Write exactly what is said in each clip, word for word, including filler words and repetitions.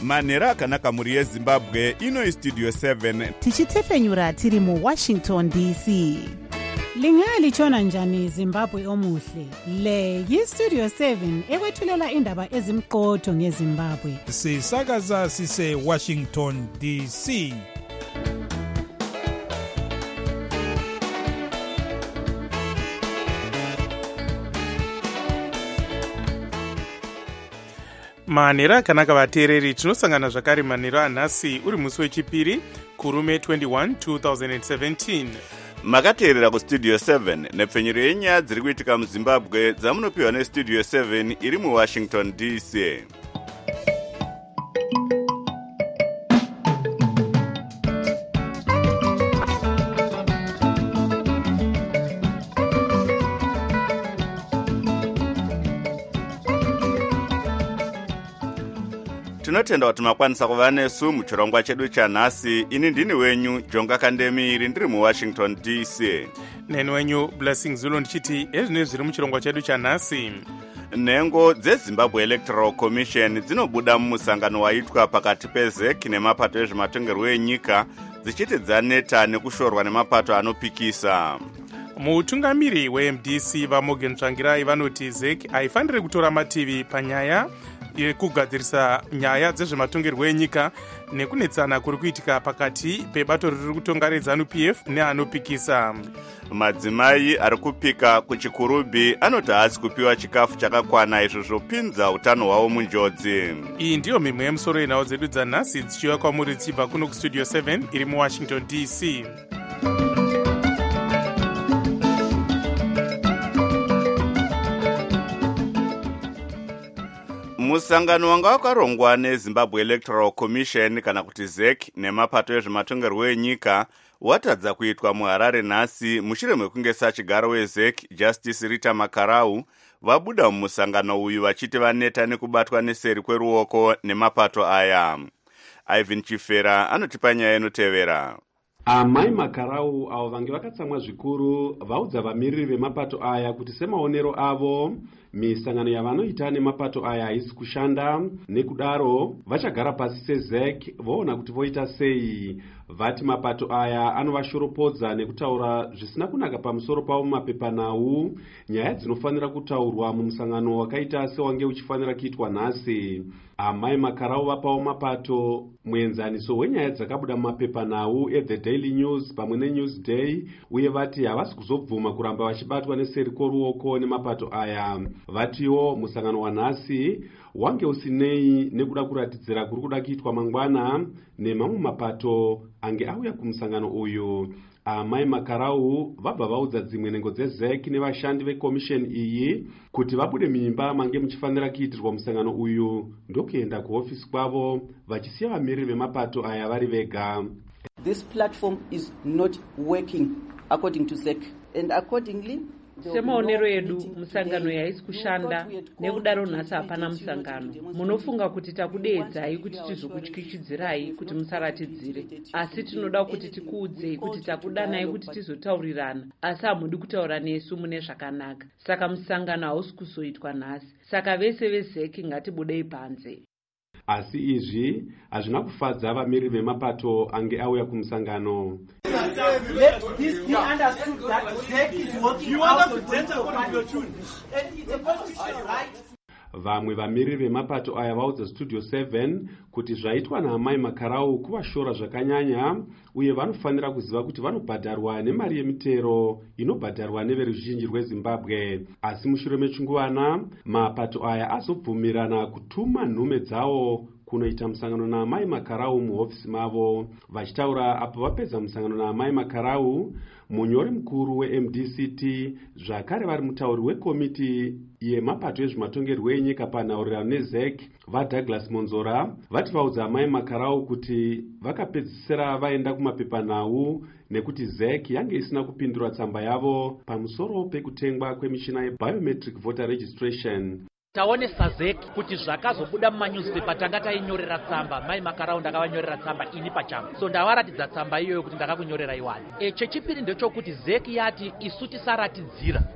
manhero akanaka mhuri yezimbabwe. Ino istudio seven tichitefenyura tiri muwashington D C. Lingalitshona njani Zimbabwe omuhle? Le yistudio seven ekwethulela indaba ezimqotho ngeZimbabwe. Sisakaza sise Washington D C. manhero akanaka vateereri, tinosangana zvakare manhero anhasi uri musi wechipiri kurume twenty-one two thousand seventeen. makateerera kustudio seven nepfenyuro yenyaya dziri kuitika muzimbabwe dzamunopiwa nestudio seven iri muwashington D C. tinotenda kuti makwanisa kuva nesu muchirongwa chedu chanhasi. ini ndini wenyu Jonga Kandemiri ndiri muwashington D C. neni wenyu Blessing Zulu ndichiti ezvinezvi zviri muchirongwa chedu chanhasi. nhengo dzezimbabwe electoral commission dzinobuda mumusangano waitwa pakati pezek nemapato ezvematongerwo enyika dzichiti dzaneta nekushorwa nemapato anopikisa. mutungamiri we-M D C vaMorgan Tsvangirai vanoti zek haifaniri kutora mativi panyaya yekugadzirisa nyaya dzezvematongerwo enyika nekunetsana kuri kuitika pakati pebato riri kutonga reZANU P F neanopikisa. madzimai ari kupika kuchikurubi anoti haasi kupiwa chikafu chakakwana, izvo zvopinza utano hwavo munjodzi. iyi ndiyo mimwe yemusoro yenhau dzedu dzanhasi dzichiuya kwamuri dzichibva kuno kustudio seven iri muwashington D C. musangano wanga wakarongwa nezimbabwe electoral commission kana kuti zek nemapato ezvematongerwo enyika watadza kuitwa muharare nhasi mushure mekunge sachigaro wezek Justice Rita Makarau vabuda mumusangano uyu vachiti vaneta nekubatwa neseri kweruoko nemapato aya. Ivan Chifera anotipa nyaya inotevera. amai Makarau avo vange vakatsamwa zvikuru vaudza vamiriri vemapato aya kuti semaonero avo misangano yavanoita nemapato aya haisi kushanda, nekudaro vachagara pasi sezek voona kuti voita sei. vati mapato aya anovashoropodza nekutaura zvisina kunaka pamusoro pavo mumapepanhau, nyaya dzinofanira kutaurwa mumusangano wakaita sewange uchifanira kuitwa nhasi. amai Makarau vapawo mapato muenzaniso wenyaya dzakabuda mumapepanhau eThe Daily News pamwe neNewsday, uye vati havasi kuzobvuma kuramba vachibatwa neseri kworuoko nemapato aya. vatiwo musangano wanhasi wange usinei nekuda kuratidzira kuri kuda kuitwa mangwana nemamwe mapato ange auya kumusangano uyu. amai Makarau vabva vaudza dzimwe nhengo dzezek nevashandi vekomisheni iyi kuti vabude mimba mange muchifanira kuitirwa musangano uyu ndokuenda kuhofisi kwavo vachisiya vamiriri vemapato aya vari vega. This platform is not working according to zek and accordingly semaonero edu musangano yaisi kushanda, nekudaro nhasi hapana musangano. munofunga kuti takudeedzai kuti tizokutyityidzirai kuti musaratidzire, asi tinoda kuti tikuudzei kuti takudanai kuti tizotaurirana, asi hamudi kutaura nesu mune zvakanaka. saka musangano hausi kuzoitwa nhasi, saka vese vezeki ngatibudei panze. asi izvi hazvina kufadza vamiriri vemapato ange auya kumusangano. Let this be understood that zek is working out on the and it's a constitutional right. vamwe vamiriri vemapato aya vaudza studio seven kuti zvaitwa naamai Makarau kuvashora zvakanyanya, uye vanofanira kuziva kuti vanobhadharwa nemari yemitero inobhadharwa neveruzhinji rweZimbabwe. asi mushure mechinguvana mapato aya azobvumirana kutuma nhume dzavo kunoita musangano naamai Makarau muhofisi mavo. vachitaura apo vapedza musangano naamai Makarau, munyori mukuru we-M D C T zvakare vari mutauri wekomiti yemapato ezvematongerwo enyika panhaurirano nezek vaDouglas Monzora vati vaudza amai Makarau kuti vakapedzisira vaenda kumapepanhau nekuti zek yange isina kupindura tsamba yavo pamusoro pekutengwa kwemishina yebiometric voter registration. taonesa zeki kuti zvakazobuda mumanyuzipepa tanga tainyorera tsamba. mai Makarau ndakavanyorera tsamba ini pachangu, so ndavaratidza tsamba iyoyo kuti ndakakunyorera iwani. e chechipiri ndechokuti zeki yati isu tisaratidzira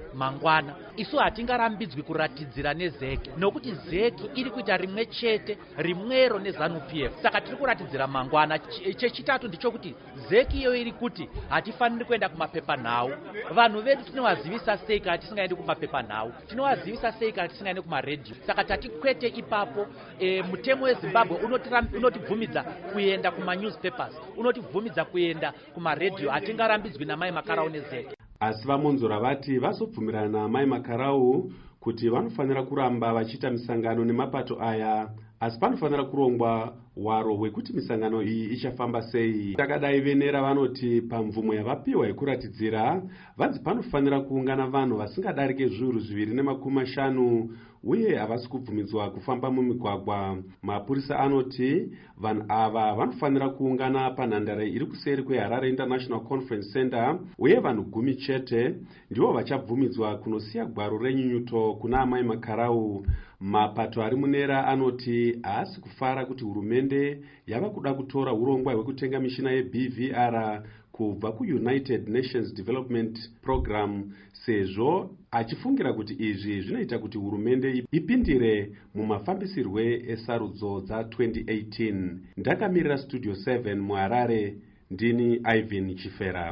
mangwana. Isu hatingarambidzwi kuratidzira nezeki nokuti zeki iri kuita rimwe chete rimwero nezanu P F. Saka tiri kuratidzira mangwana. Chechitatu ndichokuti zeki iyo iri kuti hatifaniri kuenda kumapepanhau. Vanhu vedu tinovazivisa sei kana tisingaendi kumapepanhau? Tinovazivisa sei kana tisingaendi kumaredhiyo? Saka tatikwete ipapo e, mutemo weZimbabwe unotibvumidza kuenda kuma-newspapers, unotibvumidza kuenda kumaredhiyo. Hatingarambidzwi namai Makarau nezeki. Asi vamonzora vati vazobvumirana namai Makarau kuti vanofanira kuramba vachiita misangano nemapato aya, asi panofanira kurongwa waro hwekuti misangano iyi ichafamba sei. Takadai venera vanoti pamvumo yavapiwa yekuratidzira vanzi panofanira kuungana vanhu vasingadarike zviuru zviviri nemakumi mashanu uye havasi kubvumidzwa kufamba mumigwagwa. Mapurisa anoti vanhu ava vanofanira kuungana panhandare iri kuseri kweHarare International Conference Center uye vanhu gumi chete ndivo vachabvumidzwa kunosiya gwaro renyunyuto kuna amai Makarau. Mapato ari munera anoti haasi kufara kuti hurumende yava kuda kutora urongwa hwekutenga mishina yeB V R kubva kuUnited Nations Development Program, sezvo achifungira kuti izvi zvinoita kuti hurumende ipindire mumafambisirwe esarudzo dza twenty eighteen. Ndakamirira Studio seven muHarare, ndini Ivan Chifera.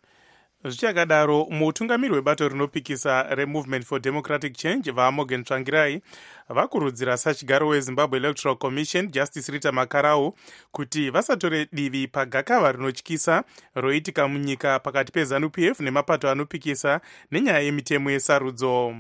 Zvichakadaro, mutungamiri webato rinopikisa reMovement for Democratic Change vaMorgan Tsvangirai vakurudzira sachigaro weZimbabwe Electoral Commission Justice Rita Makarau kuti vasatore divi pagakava rinotyisa roitika munyika pakati peZanu P F nemapato anopikisa nenyaya yemitemo yesarudzo.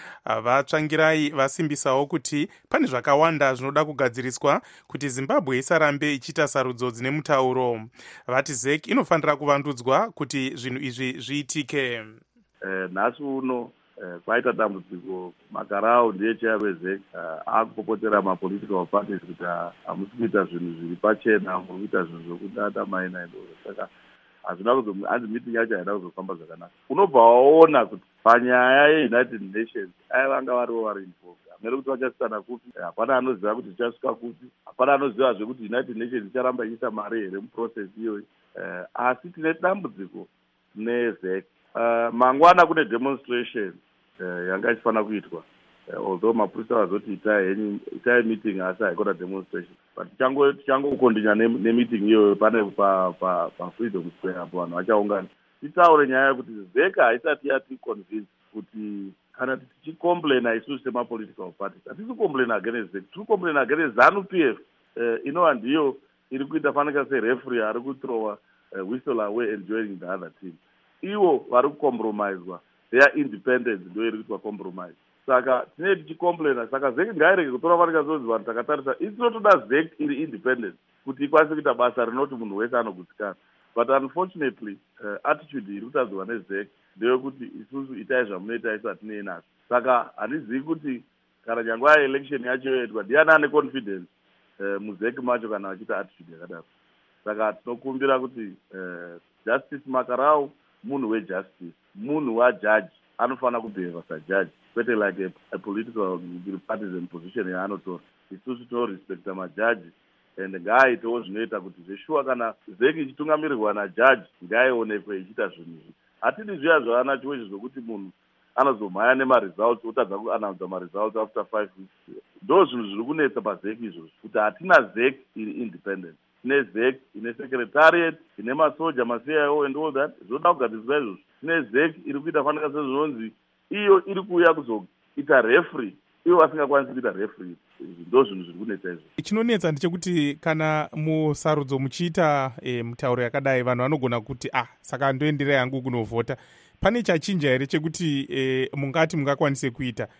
VaTsvangirai vasimbisawo kuti pane zvakawanda zvinoda kugadziriswa kuti Zimbabwe isarambe ichiita sarudzo dzine mutauro. Vati ZEC inofanira kuvandudzwa kuti zvinhu izvi zviitike. Eh, nhasi uno eh, kwaita dambudziko. Makarau ndiye chair weZEC eh, akupopotera mapolitical parties kuti hamusi kuita zvinhu zviri pachena, muri kuita zvinhu zvokudada maina ndo. Saka hazvina kuzo hanzi meeting yacho haina kuzofamba zvakanaka. Unobva waona kuti panyaya yeUnited Nations ai vanga varivo vari involved. Hamene kuti vachasitana kupi, hapana anoziva kuti zvichasvika kupi, hapana anoziva zvekuti United Nations icharamba ichiita mari here muprocess iyoyi. Eh, asi tine dambudziko neZEC. Uh, mangwana kune demonstration uh, yanga ichifanira kuitwa, uh, although mapurisa vazoti itai itai meeting asi haikona demonstration, but tichango tichangokondinya nemeeting iyoyo pane pa pa pa Freedom Square apo vanhu vachaungana titaure nyaya yekuti ZEC haisati yati convince kuti kana tichicomplaina isusu semapolitical parties hatisi complain against ZEC, tiri complain against ZANU P F uh, inova ndiyo iri kuita fanika sereferee ari kuthrowa uh, whistle away and joining the other team. Ivo vari kucompromiswa, their independence ndo iri kuitwa compromise. Saka tine tichicomplaina, saka ZEC ngairege kutora fanika zozvi vanhu takatarisa isinotoda ZEC iri independent kuti ikwanise kuita basa rinoti munhu wese anogutsikana. But unfortunately uh, attitude iri kutadziwa neZEC ndeyekuti isusu itai zvamunoita isu hatinei nazvo. Saka handizivi kuti kana nyangwe aelection yacho yoitwa ndiani ane confidence uh, muZEC macho kana vachiita attitude yakadaro. Saka tinokumbira kuti uh, Justice Makarau munhu wejustice, munhu wajaji anofanira kubehava sajaji, kwete like a, a political partisan position yaanotora. Isusu tinorespecta majaji and ngaaitewo zvinoita kuti zveshuwa kana ZEC ichitungamirirwa najaji ngaaionekwe ichiita zvinhu izvi. Hatidi zviya zvavanacho izvi zvokuti munhu anozomhanya nemaresults otadza kuannounce maresults after five weeks. Ndo zvinhu zviri kunetsa paZEC izvozvo kuti hatina ZEC iri independent. Tine ZEC ine secretariat, ine masoja, ma-C I O and all that. Zvoda kugadziriswa izvozvo. Tine ZEC iri kuita fanika sezvinonzi iyo iri kuuya kuzoita referee, ivo vasingakwanisi kuita referee. Ndo zvinhu zviri kunetsa izvozvo. Chinonetsa ndechekuti kana musarudzo muchiita e, mutauro yakadai vanhu vanogona kuti ah saka ndoenderai hangu kunovhota. Pane chachinja here chekuti e, mungati mungakwanise kuita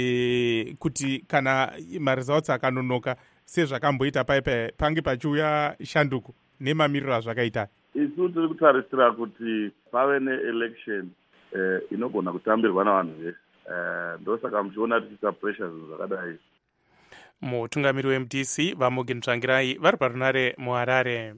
e, kuti kana maresults akanonoka sezvakamboita paipa pange pachiuya shanduko nemamiriro azvakaita? Isu tiri kutarisira kuti pave neelection eh, inogona kutambirwa navanhu vese. Eh, ndosaka muchiona tichiisa pressure zvinhu zvakadai. Mutungamiri weM D C vaMorgan Tsvangirai vari parunare muHarare.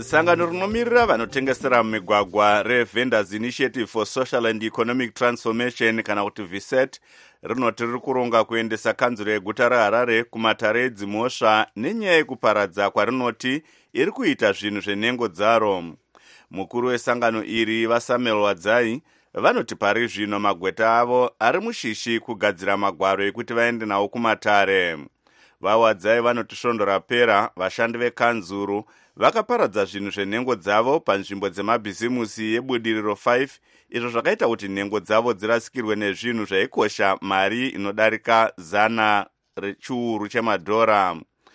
sangano rinomirira vanotengesera mumigwagwa reVendors Initiative for Social and Economic Transformation kana kuti V S E T rinoti riri kuronga kuendesa kanzuro yeguta reHarare kumatare edzimhosva nenyaya yekuparadza kwarinoti iri kuita zvinhu zvenhengo dzaro. Mukuru wesangano iri vaSamuel Wadzai vanoti pari zvino magweta avo ari mushishi kugadzira magwaro ekuti vaende nawo kumatare. VaWadzai vanoti svondo rapera vashandi vekanzuru vakaparadza zvinhu zvenhengo dzavo panzvimbo dzemabhizimusi yebudiriro five, izvo zvakaita kuti nhengo dzavo dzirasikirwe nezvinhu zvaikosha mari inodarika zana rechiuru chemadhora.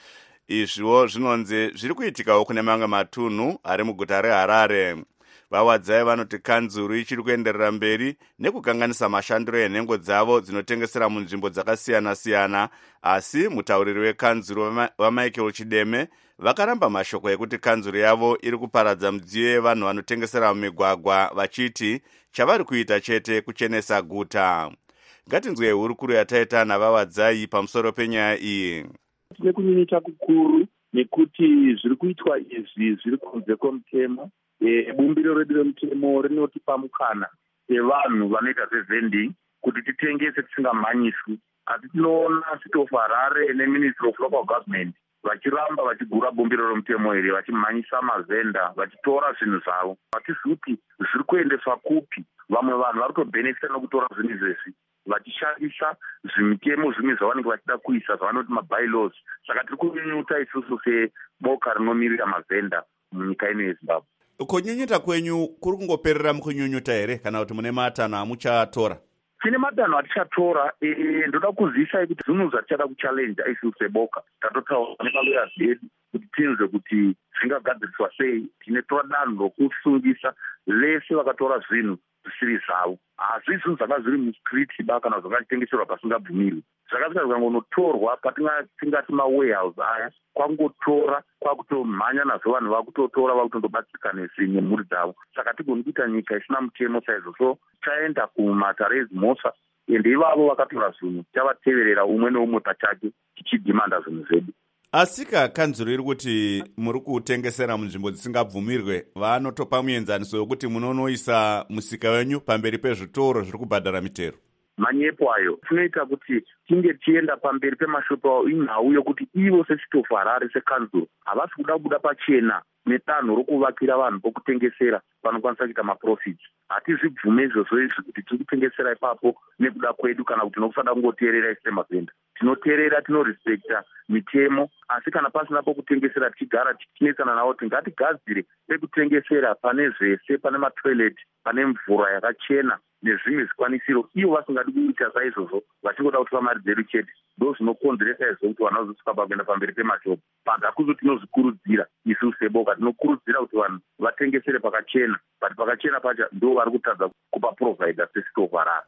Izvo zvinonzi zviri kuitikawo kune mamwe matunhu ari muguta reHarare. VaWadzai vanoti kanzuru ichiri kuenderera mberi nekukanganisa mashandiro enhengo dzavo dzinotengesera munzvimbo dzakasiyana-siyana, asi mutauriri wekanzuru vaMichael Chideme vakaramba mashoko ekuti kanzuru yavo iri kuparadza midziyo yevanhu vanotengesera mumigwagwa vachiti chavari kuita chete kuchenesa guta. Ngatinzwei hurukuro yataita navaWadzai pamusoro penyaya iyi. Tine kunyunyuta kukuru nekuti zviri kuitwa izvi zviri kunze kwemutemo. Bumbiro redu remutemo rinotipa mukana sevanhu vanoita zvezvending kuti titengese tisingamhanyiswi. Asi tinoona City of Harare neMinistry of Local Government vachiramba vachigura bumbiro remutemo iri, vachimhanyisa mavhenda, vachitora zvinhu zvavo. Vatizivi kuti zviri kuendeswa kupi. Vamwe vanhu vari kutobhenefita nokutora zvinhu izvezvi vachishandisa zvimitemo zvimwe zvavanenge vachida kuisa zvavanoti mabylaws. Saka tiri kunyunyuta isusu seboka rinomirira mavhenda munyika ino yeZimbabwe. Kunyunyuta kwenyu kuri kungoperera mukunyunyuta here kana kuti mune matanho amuchatora? Tine matanho atichatora. E, ndoda kuzivisai kuti zvinhu zvatichada kuchallenja isusu seboka tatotaura nepaloya zedu kuti tinzwe kuti zvingagadziriswa sei. Tine tora danho rokusungisa vese vakatora zvinhu zvisiri zvavo. Hazvi zvinhu zvanga zviri muskriti ba kana zvakachitengeserwa pasingabvumirwi. Zvakasvika zvikangonotorwa patingati mawarehouse aya, kwangotora kwakutomhanya nazvo vanhu vakutotora vakutondobatsika nezvinhu nemhuri dzavo. Saka tigoni kuita nyika isina mutemo saizvo. So chaenda kumatare edzimhosva ende ivavo vakatora zvinhu tichavateverera umwe neumwe pachake tichidhimanda zvinhu zvedu. Asika kanzuro iri kuti muri kutengesera munzvimbo dzisingabvumirwe, vanotopa muenzaniso wekuti munonoisa musika wenyu pamberi pezvitoro zviri kubhadhara mitero. Manyepo ayo tinoita kuti tinge tienda pamberi pemashopu avo inhau yokuti ivo seCity of Harare sekanzuro havasi kuda kubuda pachena netanho rokuvakira vanhu pokutengesera vanokwanisa kuita maprofits. Hatizvibvume izvozvo izvi kuti tiri kutengesera ipapo nekuda kwedu kana kuti nokusada kungoteerera isi semavhenda. Tinoteerera, tinorespekta mitemo, asi kana pasina pokutengesera tichigara tichinesana navo kuti ngatigadzire pekutengesera pane zvese, pane matoilet, pane mvura yakachena nezvimwe zvikwanisiro. Ivo vasingadi kuita saizvozvo vachingoda kutora mari dzedu chete, ndo zvinokonzeresa izvo kuti vanhu vazosvika pakuenda pamberi pemashopu. Pagakuzo tinozvikurudzira isusu seboka, tinokurudzira kuti vanhu vatengesere pakachena, but pakachena pacha ndo vari kutadza kupa provider seCity of Harare.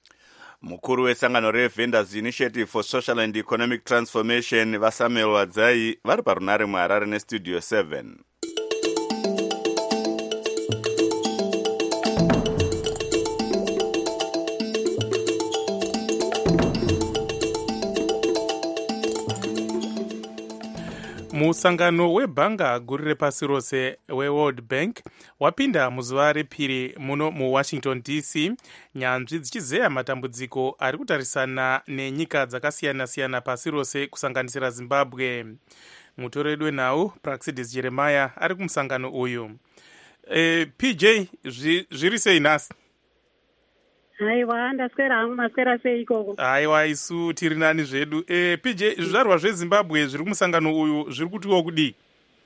Mukuru wesangano reVendors Initiative for Social and Economic Transformation vaSamuel Wadzai vari parunare muHarare nestudio seven. Musangano webhanga guru repasi rose weWorld Bank wapinda muzuva repiri muno muWashington D C, nyanzvi dzichizeya matambudziko ari kutarisana nenyika dzakasiyana-siyana pasi rose kusanganisira Zimbabwe. Mutoredu wenhau Praxidis Jeremiah ari kumusangano uyu. E, P J zviri sei nhasi? Haiwa, ndaswera hangu, maswera sei ikoko? Haiwa, isu tiri nani zvedu. E, P J, zvizvarwa zveZimbabwe zviri kumusangano uyu zviri kutiwo kudii?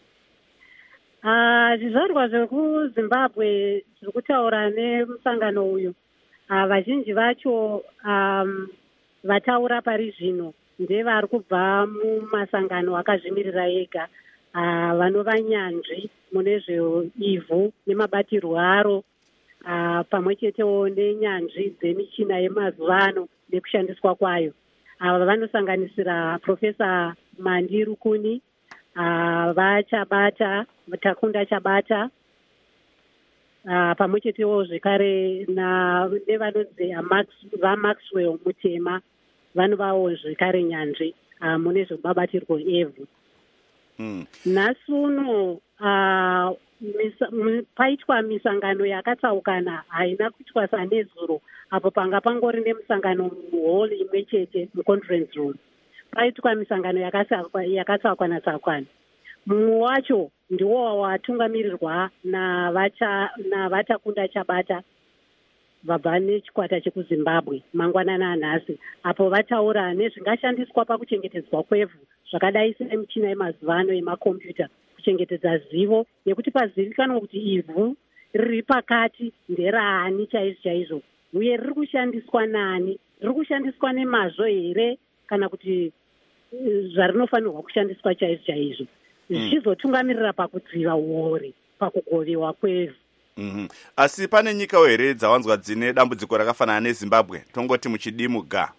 Ah, zvizvarwa zvekuZimbabwe zviri kutaura nemusangano uyu. Ah, vazhinji vacho um, vataura pari zvino ndevari kubva mumasangano akazvimirira ega, ah, vanova nyanzvi mune zveivhu nemabatirwo aro. Uh, pamwe chetewo nenyanzvi dzemichina yemazuva ano nekushandiswa kwayo. Ava uh, vanosanganisira Profesa Mandi Rukuni, uh, vaChabata, Takunda Chabata, uh, pamwe chetewo zvekare nevanonzi vaMaxwell Mutema vanovawo zvekare nyanzvi uh, mune zvebabatirwo evhu. Mm. Nhasi uno uh, misa, m, paitwa misangano yakatsaukana haina kuitwa sanezuro apo panga pangori nemusangano muhall imwe chete muconference room. Paitwa misangano yakatsaukana tsaukana. Mumwe wacho ndiwo watungamirirwa navatakunda Chabata vabva nechikwata chekuzimbabwe mangwanana anhasi, apo vataura nezvingashandiswa pakuchengetedzwa kwevhu zvakadai semichina yemazuva ano yemakombiyuta kuchengetedza zivo nekuti pazivikanwa kuti ivhu riri pakati nderaani chaizvo chaizvo uye riri kushandiswa nani, riri kushandiswa nemazvo here kana kuti zvarinofanirwa kushandiswa chaizvo chaizvo zvichizotungamirira pakudziva uori pakugovewa kwevhu. Mm-hmm. Asi pane nyikawo here dzawanzwa dzine dambudziko rakafanana neZimbabwe, tongoti muchidimu ga?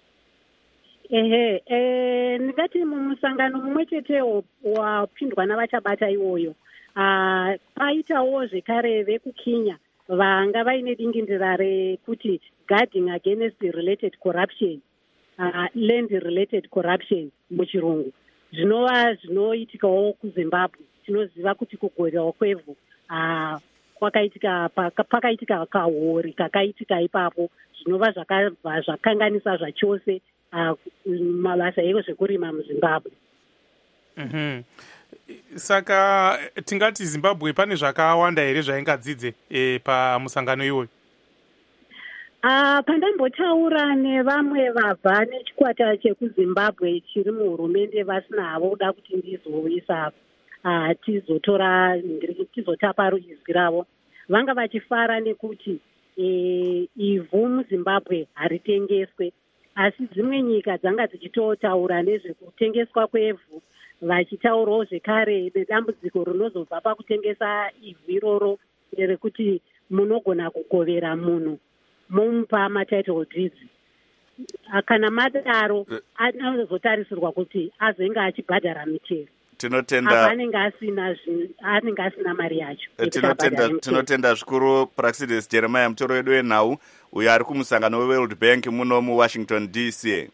Ehe, eh, ndingati mumusangano mumwe chetewo wapindwa navachabata iwoyo. Ah, paitawo zvekare vekuKenya vanga vaine dingindira rekuti guarding against related corruption, uh, land related corruption muchirungu. Zvinova zvinoitikawo kuZimbabwe. Tinoziva kuti kugovewa kwevhu ah kwakaitika pakaitika kahori kakaitika ipapo zvinova zvakabva zvakanganisa zvachose uh, mabasa ezvekurima muZimbabwe. Mm-hmm. Saka tingati Zimbabwe pane zvakawanda here zvaingadzidze e, pamusangano iwoyo? Uh, pandambotaura nevamwe vabva nechikwata chekuZimbabwe chiri muhurumende vasina havo kuda kuti ndizoisa uh, tizotora tizotapa ruizwi ravo, vanga vachifara nekuti e, ivhu muZimbabwe haritengeswe, asi dzimwe nyika dzanga dzichitotaura nezvekutengeswa kwevhu vachitaurawo zvekare nedambudziko rinozobva pakutengesa ivhu iroro rekuti munogona kugovera munhu mumupa matitle deeds. Kana madaro anozotarisirwa kuti azenge achibhadhara michero. Tinotenda anenge asina anenge asina mari yacho. Tinotenda tinotenda zvikuru Praxidis Jeremiah mutoro wedu wenhau uyo ari kumusangano weWorld Bank muno muWashington D C.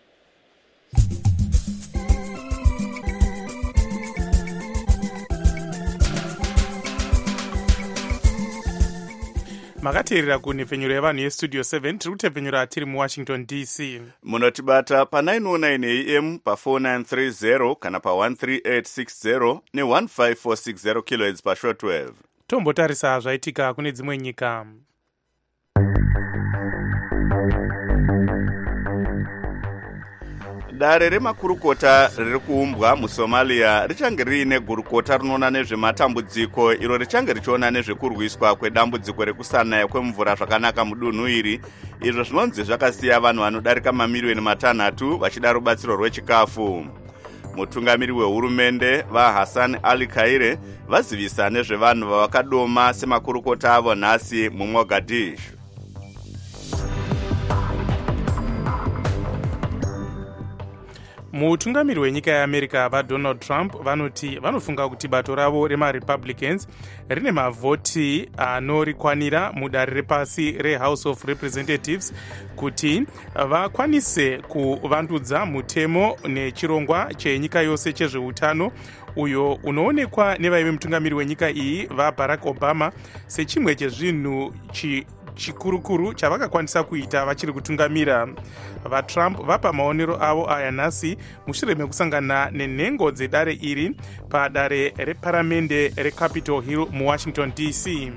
Makateerera kunhepfenyuro yavanhu yestudio seven, tiri kutepfenyura tiri muWashington D C. Munotibata pa nine oh nine A M pa four nine three zero kana pa one three eight six zero ne one five four six zero kilohertz pa shortwave. Tombotarisa zvaitika kune dzimwe nyika. Dare remakurukota riri kuumbwa muSomalia richange riine gurukota rinoona nezvematambudziko iro richange richiona nezvekurwiswa kwedambudziko rekusanaya kwemvura zvakanaka mudunhu iri, izvo zvinonzi zvakasiya vanhu vanodarika mamiliyoni matanhatu vachida rubatsiro rwechikafu. Mutungamiri wehurumende vaHassan Ali Khaire vazivisa nezvevanhu vavakadoma semakurukota avo nhasi muMogadishu. Mutungamiri wenyika yeAmerica vaDonald Trump vanoti vanofunga kuti bato ravo remaRepublicans rine mavhoti anorikwanira mudare repasi reHouse of Representatives kuti vakwanise kuvandudza mutemo nechirongwa chenyika yose chezveutano uyo unoonekwa nevaive mutungamiri wenyika iyi vaBarack Obama sechimwe chezvinhu chi chikurukuru chavakakwanisa kuita vachiri kutungamira. VaTrump vapa maonero avo aya nhasi mushure mekusangana nenhengo dzedare iri padare reparamende reCapitol Hill muWashington D C.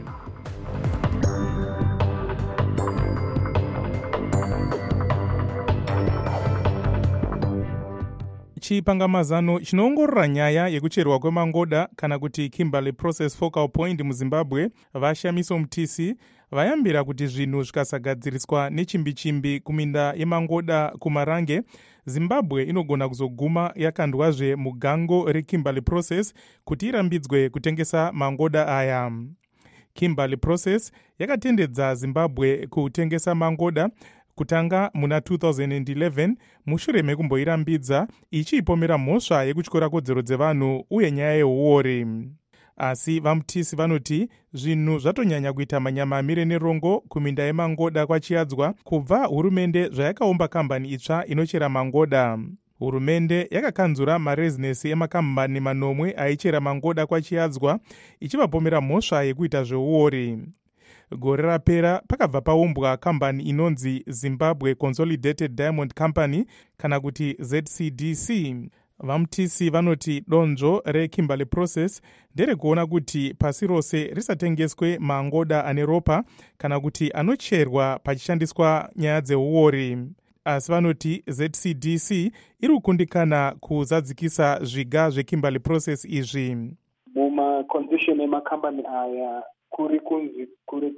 Chipangamazano chinoongorora nyaya yekucherwa kwemangoda kana kuti Kimberley Process Focal Point muZimbabwe vaShamiso Mutisi vayambira kuti zvinhu zvikasagadziriswa nechimbi-chimbi kuminda yemangoda kumarange, Zimbabwe inogona kuzoguma yakandwazve mugango reKimberley Process kuti irambidzwe kutengesa mangoda aya. Kimberley Process yakatendedza Zimbabwe kutengesa mangoda kutanga muna two thousand eleven mushure mekumboirambidza ichipomera mhosva yekutyora kodzero dzevanhu uye nyaya yeuori. Asi vaMutisi vanoti zvinhu zvatonyanya kuita manyama amire nerongo kuminda yemangoda kwachiyadzwa kubva hurumende zvayakaumba kambani itsva inochera mangoda. hurumende yakakanzura marezinesi emakambani manomwe aichera mangoda kwachiyadzwa ichivapomera mhosva yekuita zveuori. Gore rapera pakabva paumbwa kambani inonzi Zimbabwe Consolidated Diamond Company kana kuti Z C D C. Vamutisi vanoti donzvo reKimberley Process nderekuona kuti pasi rose risatengeswe mangoda ane ropa kana kuti anocherwa pachishandiswa nyaya dzeuori. Asi vanoti Z C D C iri kukundikana kuzadzikisa zviga zveKimberley Process izvi. Mumacondition emakambani aya kuri kunzi kuri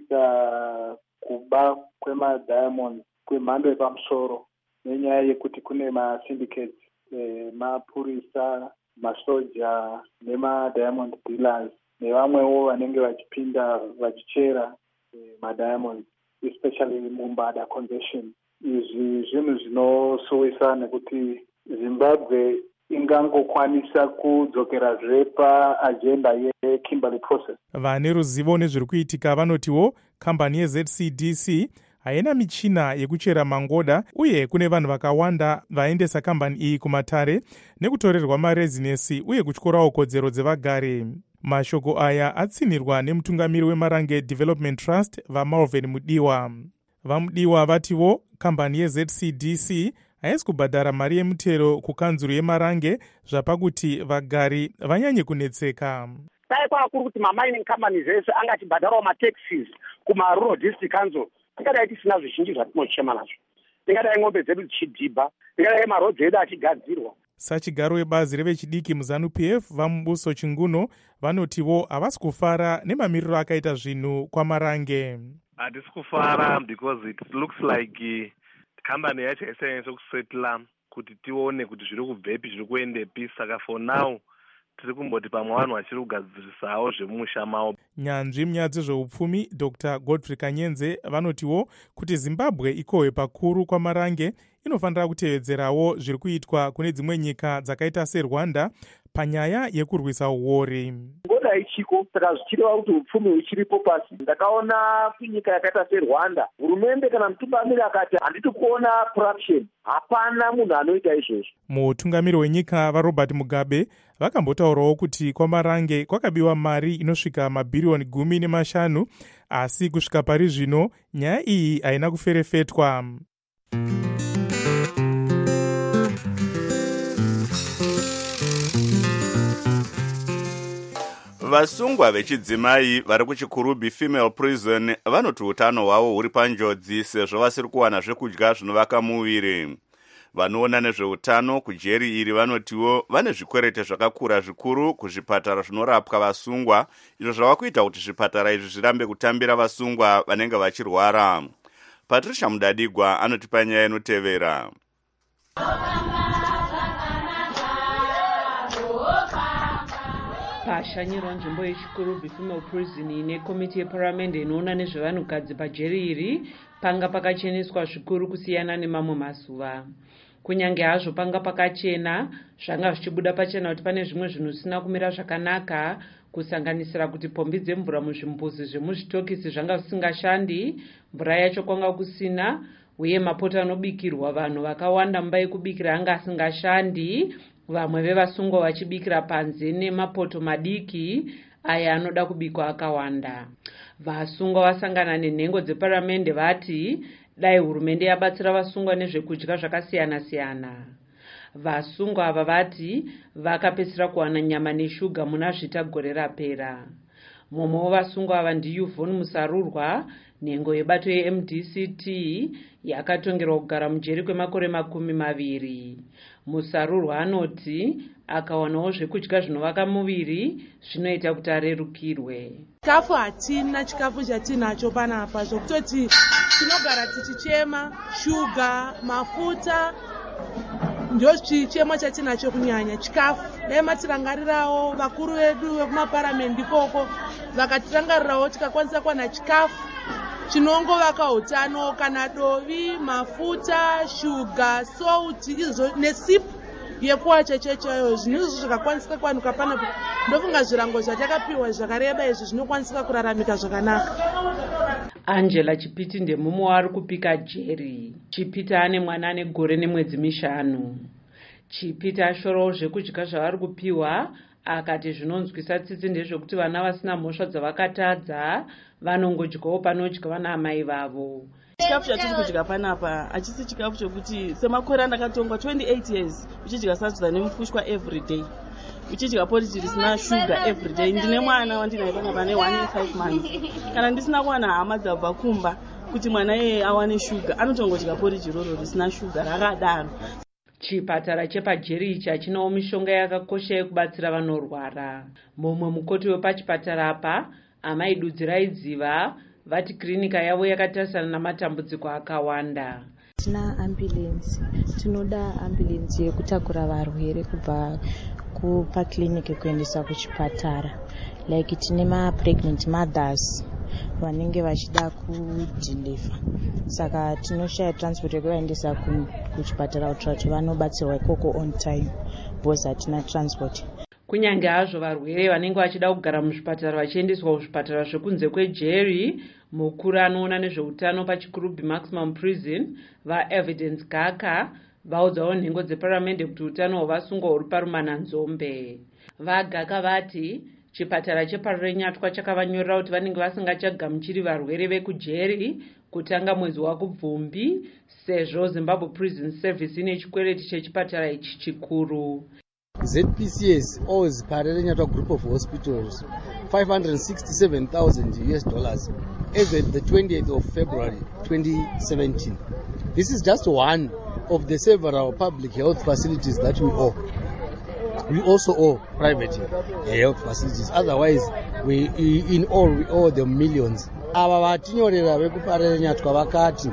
kuitika kuba kwemadiamond kwemhando yepamusoro nenyaya yekuti kune masyndicates eh, mapurisa, masoja nemadiamond dealers nevamwewo vanenge vachipinda vachichera eh, madiamond especially mumbada congestion. Izvi zvinhu zvinosowesa nekuti Zimbabwe ingangokwanisa kudzokerazve paagenda yeKimberley Process. Vane ruzivo nezviri kuitika vanotiwo kambani yeZ C D C haina michina yekuchera mangoda uye kune vanhu vakawanda vaendesa kambani iyi kumatare nekutorerwa marezinesi uye kutyorawo kodzero dzevagare. Mashoko aya atsinirwa nemutungamiri weMarange Development Trust vaMalvin Mudiwa. Vamudiwa vatiwo kambani yeZ C D C haisi kubhadhara mari yemutero kukanzuru yeMarange zvapakuti vagari vanyanye kunetseka. Dai kwakuri kuti mamining companies ese angachibhadharawo mataxes kumarural district council, tingadai tisina zvizhinji zvatinochema nazvo. Tingadai ng'ombe dzedu dzichidhibha, tingadai marodzi edu achigadzirwa. Sachigaro webazi revechidiki muZanu-P F vaMubuso Chinguno vanotiwo havasi kufara nemamiriro akaita zvinhu kwaMarange. Hatisi kufara because it looks like uh, kambani yacho yaisanyanyisa kusetla kuti tione kuti zviri kubvepi zviri kuendepi, saka for now tiri kumboti pamwe vanhu vachiri kugadzirisawo zvemumusha mavo. Nyanzvi munyaya dzezveupfumi Doctor Godfrey Kanyenze vanotiwo kuti Zimbabwe ikohwe pakuru kwaMarange inofanira kutevedzerawo zviri kuitwa kune dzimwe nyika dzakaita seRwanda panyaya yekurwisa uori. Ngoda ichiko saka zvichireva kuti upfumi huchiripo pasi. Ndakaona kunyika yakaita seRwanda hurumende kana mutungamiri akati handiti kuona corruption, hapana munhu anoita izvozvo. Mutungamiri wenyika vaRobert Mugabe vakambotaurawo kuti kwaMarange kwakabiwa mari inosvika mabhiriyoni gumi nemashanu, asi kusvika pari zvino nyaya iyi haina kuferefetwa. Vasungwa vechidzimai vari kuchiKurubi Female Prison vanoti utano hwavo huri panjodzi sezvo vasiri kuwana zvekudya zvinovaka muviri. Vanoona nezveutano kujeri iri vanotiwo vane zvikwerete zvakakura zvikuru kuzvipatara zvinorapwa vasungwa, izvo zvava kuita kuti zvipatara izvi zvirambe kutambira vasungwa vanenge vachirwara. Patricia Mudadigwa anotipa nyaya inotevera. Pashanyirwa nzvimbo yechiKurubi Female Prison ine komiti yeparamende inoona nezvevanhukadzi pajeri iri panga pakacheneswa zvikuru kusiyana nemamwe mazuva. Kunyange hazvo panga pakachena, zvanga zvichibuda pachena kuti pane zvimwe zvinhu zvisina kumira zvakanaka, kusanganisira kuti pombi dzemvura muzvimbuzi zvemuzvitokisi zvanga zvisingashandi, mvura yacho kwanga kusina, uye mapoto anobikirwa vanhu vakawanda mumba yekubikira anga asingashandi, vamwe vevasungwa vachibikira panze nemapoto madiki aya anoda kubikwa akawanda. Vasungwa vasangana nenhengo dzeparamende vati dai hurumende yabatsira vasungwa nezvekudya zvakasiyana siyana. Vasungwa ava vati vakapedzisira kuwana nyama neshuga muna zvita gore rapera. Mumwe wevasungwa ava ndiYvonne Musarurwa, nhengo yebato yeM D C T yakatongerwa kugara mujeri kwemakore makumi maviri. Musarurwa anoti akawanawo zvekudya zvinovaka muviri zvinoita kuti arerukirwe. Chikafu hatina, chikafu chatinacho panapa zvokutoti tinogara tichichema shuga, mafuta ndio chichemo chatinacho kunyanya chikafu. Dai matirangarirawo vakuru vedu vekumaparamende ikoko vakatirangarirawo tikakwanisa kuwana chikafu chinongovaka utano kana dovi, mafuta, shuga, sauti izvo nesipu yekuwacha checheyo. Zvinhu zvakakwanisika kuwanika panapo ndofunga zvirango zvatakapiwa zvakareba izvi zvinokwanisika kuraramika zvakanaka. Angela Chipiti ndemumwe wari kupika jeri. Chipiti ane mwana ane gore nemwedzi mishanu. Chipita shoro zvekudya zvavari kupiwa akati zvinonzwisa tsitsi ndezvekuti vana vasina mhosva dzavakatadza vanongodyawo panodya vana amai vavo. Chikafu chatiri kudya panapa hachisi chikafu chokuti semakore andakatongwa twenty-eight years uchidya sadza nemufushwa everyday, uchidya porridge risina sugar everyday. Ndine mwana wandinaye panapa ne one and five months. Kana ndisina kuwana hama dzabva kumba kuti mwana yeye awane sugar, anotongodya porridge roro risina sugar rakadaro. Chipatara chepajericha chinawo mishonga yakakosha yekubatsira vanorwara. Mumwe mukoti wepachipatara apa amai Dudzi Raidziva vati klinika yavo yakatarisana namatambudziko akawanda. Tina ambulance, tinoda ambulance yekutakura varwere kubva kupakliniki kuendesa kuchipatara. Like tine ma pregnant mothers vanenge vachida kudhiliva, saka tinoshaya transport yekuvaendesa kuchipatara kuti vanobatsirwa ikoko on time because hatina transport. Kunyange hazvo varwere vanenge vachida kugara muzvipatara vachiendeswa kuzvipatara zvekunze kweJerry, mukuru anoona nezveutano pachikurubhi Maximum Prison vaEvidence Gaka vaudzawo nhengo dzeparamende kuti utano hwavasungwa huri parumana nzombe. VaGaka vati chipatara cheparurenyatwa chakavanyorera kuti vanenge vasingachagamuchiri varwere vekuJerry kutanga mwezi waKubvumbi sezvo Zimbabwe Prison Service ine chikwereti chechipatara ichi chikuru. Z P C S owes Parerenyatwa Group of Hospitals five hundred sixty-seven thousand U S dollars as of the twentieth of February twenty seventeen. This is just one of the several public health facilities that we owe. We also owe private health facilities. Otherwise, we in all we owe them millions. Ava vatinyorera vekuparerenyatwa vakati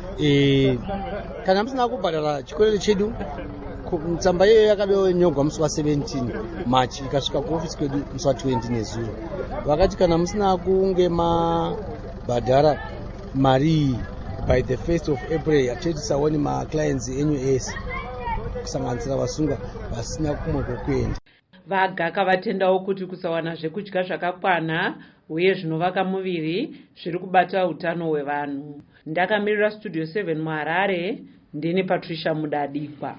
eh kana musina kubhadhara chikwereti chedu tsamba iyoyo yakabenyorwa musi wa seventeen March ikasvika kuofisi kwedu musi wa twenty nezuro. Vakati kana musina kunge mabhadhara mari by the first of April yatetisaoni ma clients enyu ese kusanganisira vasungwa vasina kumwe kwekuenda. VaGaka vatendawo kuti kusawana zvekudya zvakakwana uye zvinovaka muviri zviri kubata utano hwevanhu. Ndakamirira Studio seven muHarare, ndini Patricia Mudadikwa.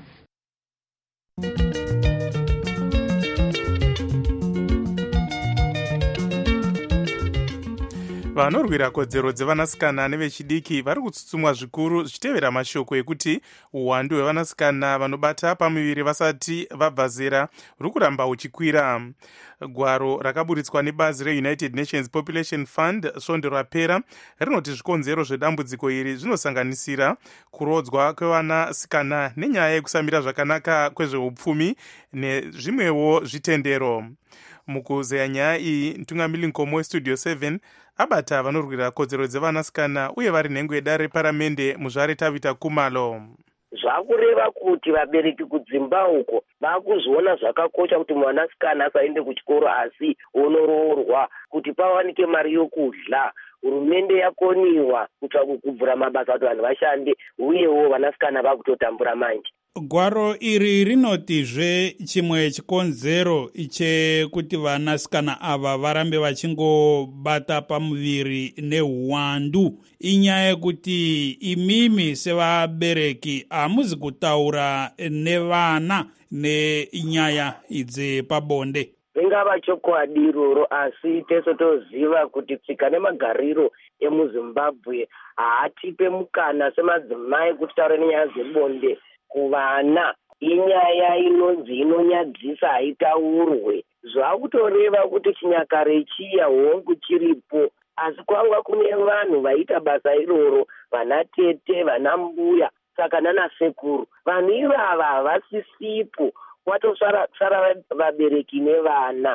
Vanorwira kodzero dzevanasikana nevechidiki vari kutsutsumwa zvikuru zvichitevera mashoko ekuti uwandu hwevanasikana vanobata pamuviri vasati vabva zera huri kuramba huchikwira. Gwaro rakaburitswa nebazi reUnited Nations Population Fund svondo rapera rinoti zvikonzero zvedambudziko iri zvinosanganisira kurodzwa kwevanasikana nenyaya yekusamira zvakanaka kwezveupfumi nezvimwewo zvitendero. Mukuzeya nyaya iyi Ntungamiri Nkomo weStudio seven abata vanorwira kodzero dzevanasikana uye vari nhengo yedare reparamende muzvare Tabita Kumalo. Zvakureva kuti vabereki kudzimba uko vakuzoona zvakakosha kuti mwanasikana asaende kuchikoro asi onoroorwa kuti pawanike mari yokudya. Hurumende yakoniwa kutsvaka kuvhura mabasa kuti vanhu vashande uyewo vanasikana vakutotambura manje. Gwaro iri rinotizve chimwe chikonzero chekuti vanasikana ava varambe vachingobata pamuviri neuwandu inyaya yekuti imimi sevabereki hamuzi kutaura nevana nenyaya idzi pabonde. Ringava chokwadi iroro asi teso toziva kuti tsika nemagariro emuZimbabwe haatipe mukana semadzimai kuti taure nenyaya dzebonde kuvana. Inyaya inonzi inonyadzisa haitaurwe. Zvakutoreva kuti chinyakare chiya hongu chiripo asi kwanga kune vanhu vaita basa iroro, vana tete, vana mbuya, saka nana sekuru. Vanhu ivava havasisipo, watosara vabereki nevana.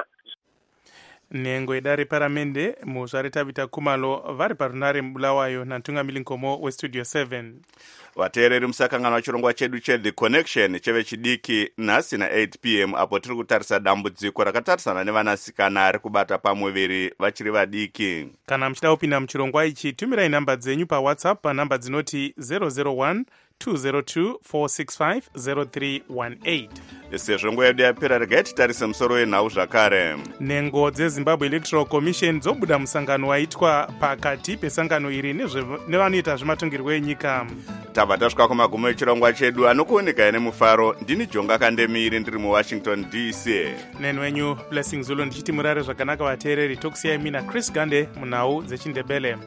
Nhengo yedare reparamende muzvare Tabita Kumalo vari parunare mubulawayo naNtungamiri Nkomo weStudio seven. Vateereri musakangana wachirongwa chedu cheThe Connection chevechidiki nhasi na eight p m apo tiri kutarisa dambudziko rakatarisana nevanasikana ari kubata pamuviri vachiri vadiki. Kana muchida kupinda muchirongwa ichi tumirai namba dzenyu paWhatsApp panhamba dzinoti zero zero one two zero two four six five zero three one eight. sezvo nguva yedu yapera regai titarise musoro wenhau zvakare. Nhengo dzezimbabwe electoral commission dzobuda musangano waitwa pakati pesangano iri nevanoita zvematongerwo enyika. tabva tasvika kumagumo echirongwa chedu anokuonekai nemufaro. ndini jonga kandemiri ndiri muwashington D C. neni wenyu blessing zulu ndichiti murare zvakanaka vateereri. tokusiyai mina Chris Gande munhau dzechindebele.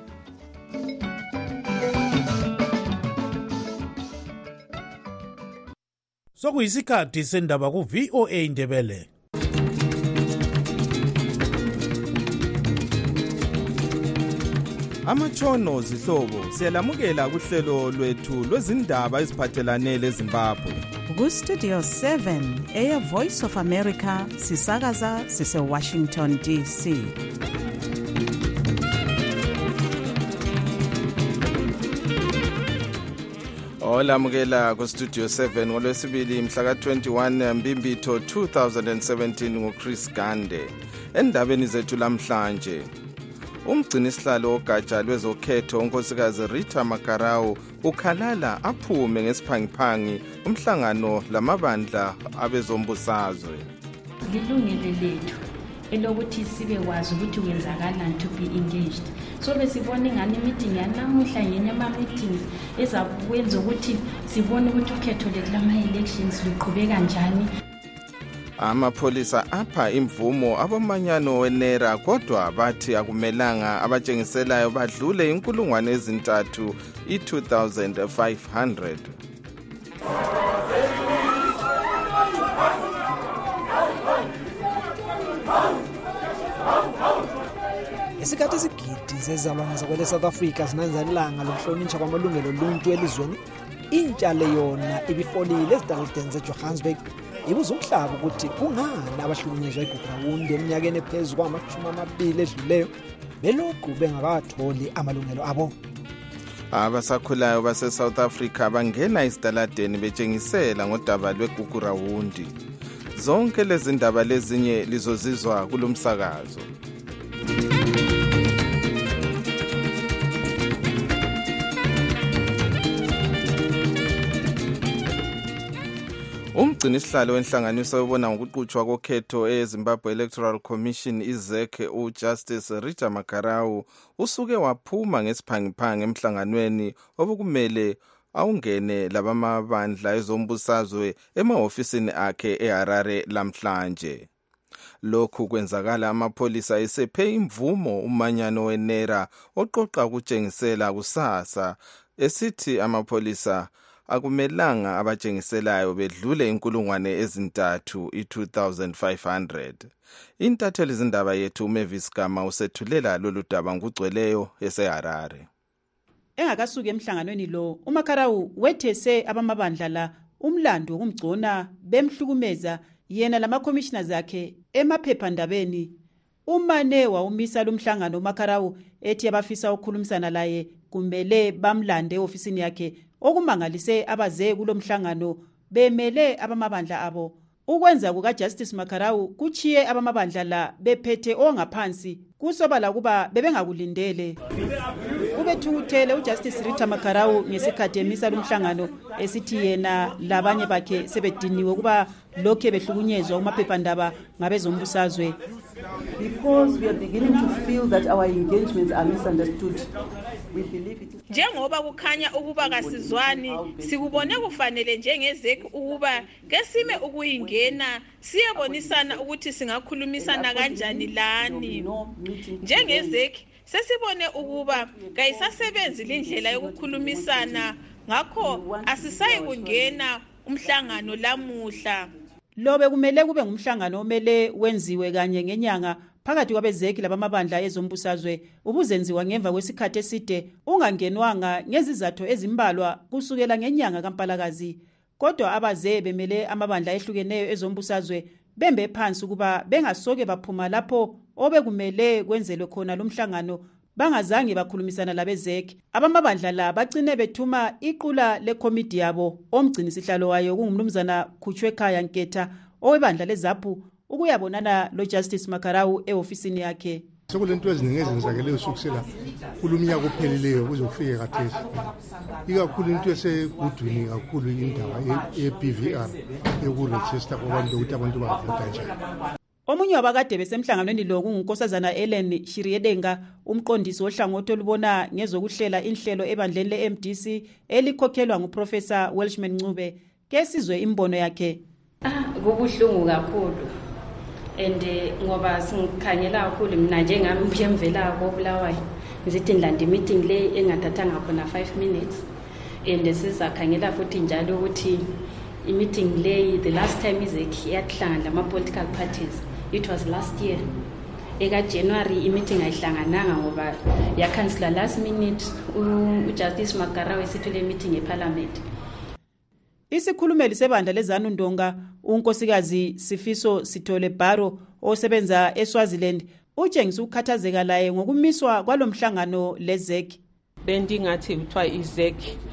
sokuyisikhathi sendaba ku-V O A Ndebele. Amatshono zihlobo siyalamukela kuhlelo lwethu lwezindaba eziphathelane leZimbabwe. Ku-Studio seven eya Voice of America sisakaza sise-Washington D C. Olamukela ku-Studio seven ngolwesibili mhla ka-twenty-one Mbimbitho two thousand seventeen nguChris Gande. Endabeni zethu lamhlanje, umgcinisihlalo ogatsha lwezokhetho unkosikazi Rita Makarau ukhalala aphume ngesiphangiphangi umhlangano lamabandla abezombusazwe. Lilungile lethu elokuthi sibe kwazi ukuthi kwenzakalani to be engaged. So besibone ngani meeting yanamuhla ngenye ama meetings ezakwenza ukuthi sibone ukuthi ukhetho lekulama elections luqhubeka kanjani. Amapholisa apha imvumo abamanyano wenera kodwa bathi akumelanga abatshengiselayo badlule inkulungwane ezintathu i-two thousand five hundred. Isikhathi isigidi zezalwane zakwele South Africa zinanzalilanga lokuhlonishwa kwamalungelo oluntu elizweni, intsha leyona ibifolile ezidalideni zeJohannesburg ibuza umhlaba ukuthi kungani abahlukunyezwa eGugurawundi eminyakeni ephezulu kwamashumi amabili edluleyo belokhu bengakatholi amalungelo abo. Abasakhulayo base-South Africa bangena isitaladeni betshengisela ngodaba lweGugurawundi. Zonke lezi ndaba lezinye lizozizwa kulomsakazo. Umgcinisihlalo wenhlanganiso yobona ngokuqhutshwa kokhetho eZimbabwe Electoral Commission I-Z E C uJustice Rita Makarau usuke waphuma ngesiphangiphangi emhlanganweni obukumele awungene labamabandla ezombusazwe emahofisini akhe eHarare lamhlanje. Lokhu kwenzakala amapholisa esephe imvumo umanyano wenera oqoqa ukutshengisela kusasa esithi amapholisa akumelanga abatshengiselayo bedlule inkulungwane ezintathu i-two thousand five hundred. Intatheli zindaba yethu uMavis Gama usethulela lolu daba ngugcweleyo eseHarare. Engakasuki emhlanganweni lo, uMakarau wethese abamabandla la umlando wokumgcona bemhlukumeza yena lama-commissioners akhe emaphephandabeni. Umane wawumisa lumhlangano uMakarau ethi abafisa ukukhulumisana laye kumele bamlande eofisini yakhe, okumangalise abaze kulomhlangano bemele abamabandla abo. Ukwenza kukaJustice Makarau kuchiye abamabandla la bephethe ongaphansi kusobala kuba bebengakulindele. Ubethukuthele uJustice Rita Makarau ngesikhathi emisa lumhlangano esithi yena labanye bakhe sebediniwe kuba lokho behlukunyezwa umaphephandaba ngabezombusazwe. Because we are beginning to feel that our engagements are misunderstood. We believe it is njengoba kukhanya ukuba kasizwani, sikubone kufanele njenge-Z E C ukuba kesime ukuyingena siyebonisana ukuthi singakhulumisana kanjani lani. Njenge-Z E C sesibone ukuba kayisasebenzi lindlela yokukhulumisana, ngakho asisayi kungena umhlangano lamuhla. Lobe kumele kube ngumhlangano omele wenziwe kanye ngenyanga phakathi kwabezeki labamabandla ezombusazwe ubuzenziwa ngemva kwesikhathi eside ungangenwanga ngezizathu ezimbalwa kusukela ngenyanga kaMpalakazi. Kodwa abaze bemele amabandla ehlukeneyo ezombusazwe bembe phansi kuba bengasoke baphuma lapho obekumele kwenzelwe khona lumhlangano bangazange bakhulumisana labeze-Z E C. Abamabandla la bagcine bethuma iqula lekomiti yabo omgcinisihlalo wayo kungumnumzana Khutshwekhaya Nketha owebandla leZAPU ukuyabonana lo Justice Makarau eofisini yakhe. Sekulento eziningi ezenzakeleyo usukusela kulumnyaka ophelileyo kuze kufike khathesi. Ikakhulu into esegudwini kakhulu indaba ye-B V R yokuregister kwabantu ukuthi abantu bavota njani. Omunye wabakade besemhlanganweni lo kungunkosazana Ellen Shiriedenga, umqondisi ohlangothi olubona ngezokuhlela inhlelo ebandleni le-M D C elikhokhelwa nguprofessor Welshman Ncube. Ke sizwe imbono yakhe. Ah, kubuhlungu kakhulu. And ngoba singikhangela kakhulu mina njengami mphemvela koBulawayo. Ngizithi ndilanda meeting le engathathanga khona five minutes. And sizakhangela futhi njalo ukuthi i-meeting le the last time izekhi yahlangana lama political parties. It was last year. Eka January i-meeting ayihlangananga ngoba yakhansela last minute uJustice Makarawe sithule meeting eParliament. Isikhulumeli sebandla leZanu Ndonga, unkosikazi Sifiso Sithole Baro osebenza eSwaziland, utshengisa ukukhathazeka laye ngokumiswa kwalomhlangano leZek. Bendingathi kuthiwa iZek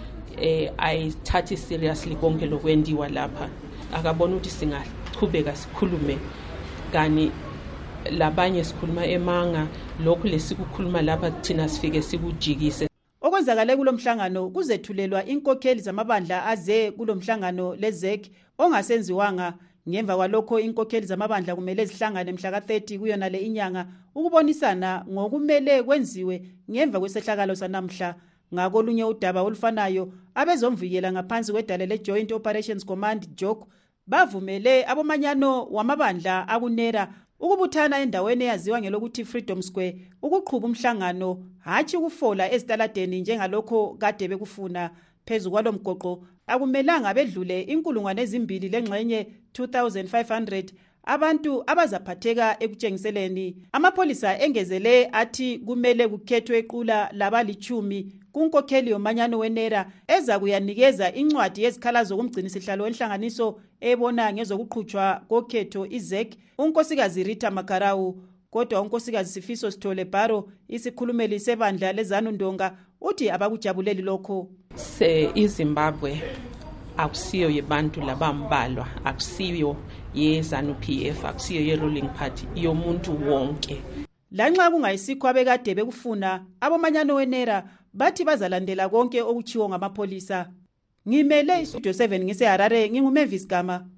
eh ayithathi seriously konke lokwendiwa lapha. Akabona ukuthi singaqhubeka sikhulume kani labanye sikhuluma emanga lokhu lesikukhuluma lapha thina sifike sikujikise. Okwenzakale kulomhlangano kuzethulelwa inkokheli zamabandla aze kulomhlangano leZek ongasenziwanga. Ngemva kwalokho inkokheli zamabandla kumele zihlangane mhla ka thirty kuyona le inyanga ukubonisana ngokumele kwenziwe ngemva kwesehlakalo sanamhla. Ngakolunye udaba olufanayo abezomvikela ngaphansi kwedale le-Joint Operations Command J O C bavumele abomanyano wamabandla akunera ukubuthana endaweni eyaziwa ngelokuthi Freedom Square ukuqhuba umhlangano hatshi ukufola ezitaladeni njengalokho kade bekufuna. Phezu kwalomgoqo akumelanga bedlule inkulungwane ezimbili lengxenye two thousand five hundred abantu abazaphatheka ekutshengiseleni. Amapolisa engezele athi kumele kukhethwe iqula labalichumi kunkokheli yomanyano wenera eza kuyanikeza incwadi yezikhalazo kumgcini sihlalo wenhlanganiso ebona ngezokuqhutshwa kokhetho iZek, unkosikazi Rita Makarawu. Kodwa unkosikazi Sifiso Sithole Baro, isikhulumeli sebandla leZanu Ndonga, uthi abakujabuleli lokho. Se iZimbabwe akusiyo yebantu labambalwa, akusiyo yeZanu P F, akusiyo ye-ruling party, yomuntu wonke. Lanxa kungayisikho abekade bekufuna, abomanyano wenera bathi bazalandela konke okuchiwo ngamapolisa. Ngimele iStudio seven ngiseHarare, nginguMavis Gama.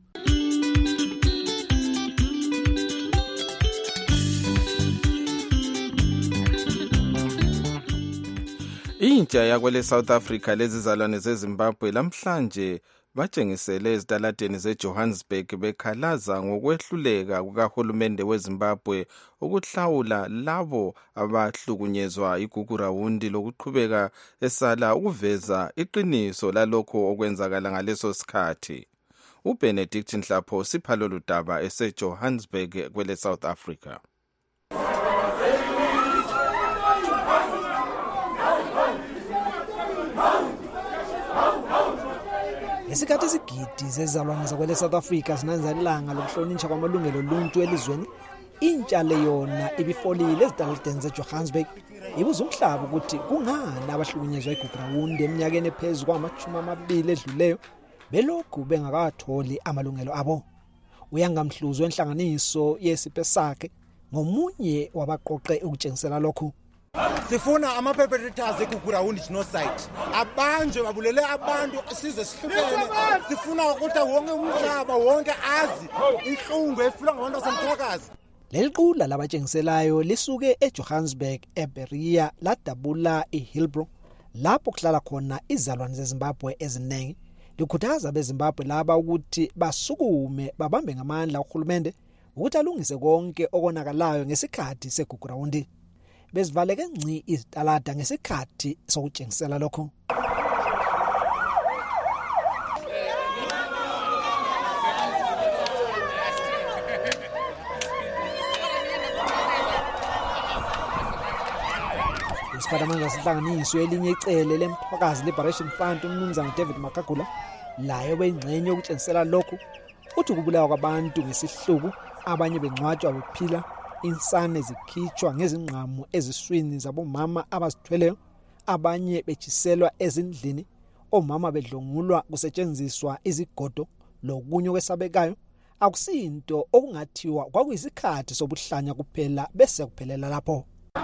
Intsha yakwele South Africa lezizalwane zeZimbabwe lamhlanje batshengisele ezitaladeni zeJohannesburg bekhalaza ngokwehluleka kukahulumende weZimbabwe ukuhlawula labo abahlukunyezwa igugurawundi lokuqhubeka esala ukuveza iqiniso lalokho okwenzakala ngaleso sikhathi. uBenedict Nhlapho siphalo ludaba eseJohannesburg kwele South Africa. Ngesikhathi isigidi zezalwane zakwele South Africa zinanza ilanga lokuhlonishwa kwamalungelo oluntu elizweni, intsha leyona ibifolile ezitaladeni zeJohannesburg ibuza umhlaba ukuthi kungani abahlukunyezwa igugurawundi eminyakeni ephezulu kwamachumi amabili edluleyo belokhu bengakatholi amalungelo abo. Uyangamhluzo wenhlanganiso yesiphe sakhe ngomunye wabaqoqe ukutshengisela lokhu. Sifuna ama-perpetrators egugurawundi genocide abanjwe babulele abantu isizwe sihlukene. Sifuna ukuthi wonke umhlaba wonke azi inhlungu efulwa ngabantu basemthakazi. Leli qula labatshengiselayo lisuke eJohannesburg eBeria ladabula eHillbrow lapho kuhlala khona izalwane zeZimbabwe eziningi. Likhuthaza beZimbabwe laba ukuthi basukume babambe ngamandla uhulumende ukuthi alungise konke okonakalayo ngesikhathi segugurawundi. Bezivaleke ngci izitalada ngesikhathi sokutshengisela lokho. Isiphathimandla sihlanganiso elinye icele leMthwakazi Liberation Front umnumzana David Makagula layo bengxenye ukutshengisela lokho uthi kubulawa kwabantu ngesihluku, abanye bengcwatshwa bephila, insane zikhitshwa ngezingqamu eziswini zabomama abazithweleyo, abanye bechiselwa ezindlini, omama bedlongulwa kusetshenziswa izigodo lokunye kwesabekayo, akusinto okungathiwa kwakuyisikhathi sobuhlanya kuphela bese kuphelela lapho.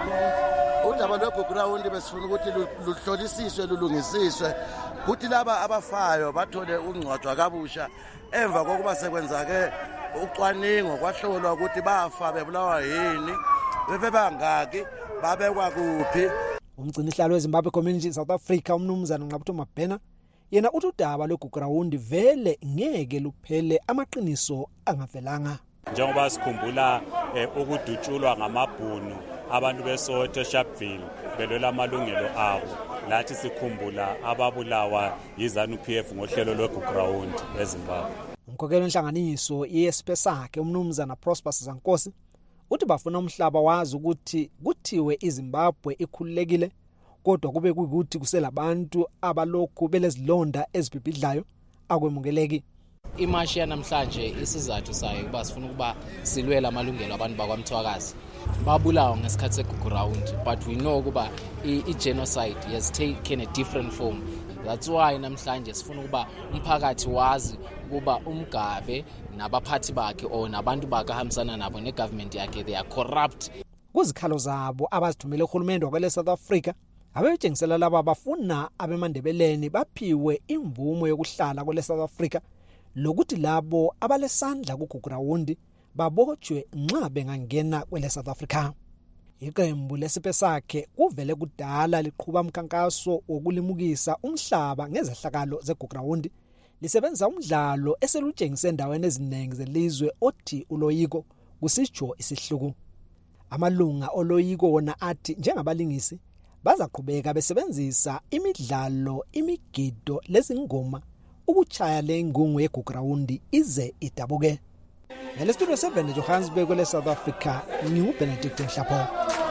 Udaba lweground besifuna ukuthi luhlolisiswe lulungisiswe ukuthi laba abafayo bathole ungcwatshwa kabusha emva kokuba sekwenzake ucwaningo kwahlolwa ukuthi bafa bebulawa yini bebebangaki babekwa kuphi. Umgcinihlalo weZimbabwe Community South Africa umnumzana Nqabutho Mabhena yena uthi udaba lweground vele ngeke luphele amaqiniso angavelanga. Njengoba sikhumbula ukudutshulwa ngamabhunu abantu beSoweto Sharpeville belwela amalungelo abo, lathi sikhumbula ababulawa yiZANU-P F ngohlelo lweground eZimbabwe. Umkhokelo wenhlanganiso yesipesakhe umnumzana Prosper Sizankosi uthi bafuna umhlaba wazi ukuthi kuthiwe iZimbabwe ikhululekile kodwa kube kukuthi kuselabantu abalokhu belezilonda ezibhibhidlayo akwemukeleki. Imashi yanamhlanje isizathu sayo kuba sifuna ukuba silwela amalungelo abantu bakwaMthwakazi babulawa ngesikhathi seguground, but we know kuba i-genocide has taken a different form. That's why namhlanje sifuna ukuba umphakathi wazi kuba uMgabe nabaphathi bakhe o nabantu bakahambisana nabo negovernment yakhe they are corrupt. Kuzikhalo zabo abazithumele uhulumende wakwele South Africa abetshengisela laba bafuna abemandebeleni baphiwe imvumo yokuhlala kwele South Africa lokuthi labo abalesandla kuground babotshwe nxa bengangena kwele South Africa. Iqembu lesipesakhe kuvele kudala liqhuba umkhankaso wokulimukisa umhlaba ngezehlakalo zeground lisebenza umdlalo eselutshengise endaweni eziningi zelizwe othi uloyiko kusitsho isihluku. Amalunga oloyiko wona athi njengabalingisi bazaqhubeka besebenzisa imidlalo, imigido lezingoma ukuchaya lengungu yeground ize idabuke. Ngale studio seven eJohannesburg kwele South Africa, ngiuBenedict Nhlapho.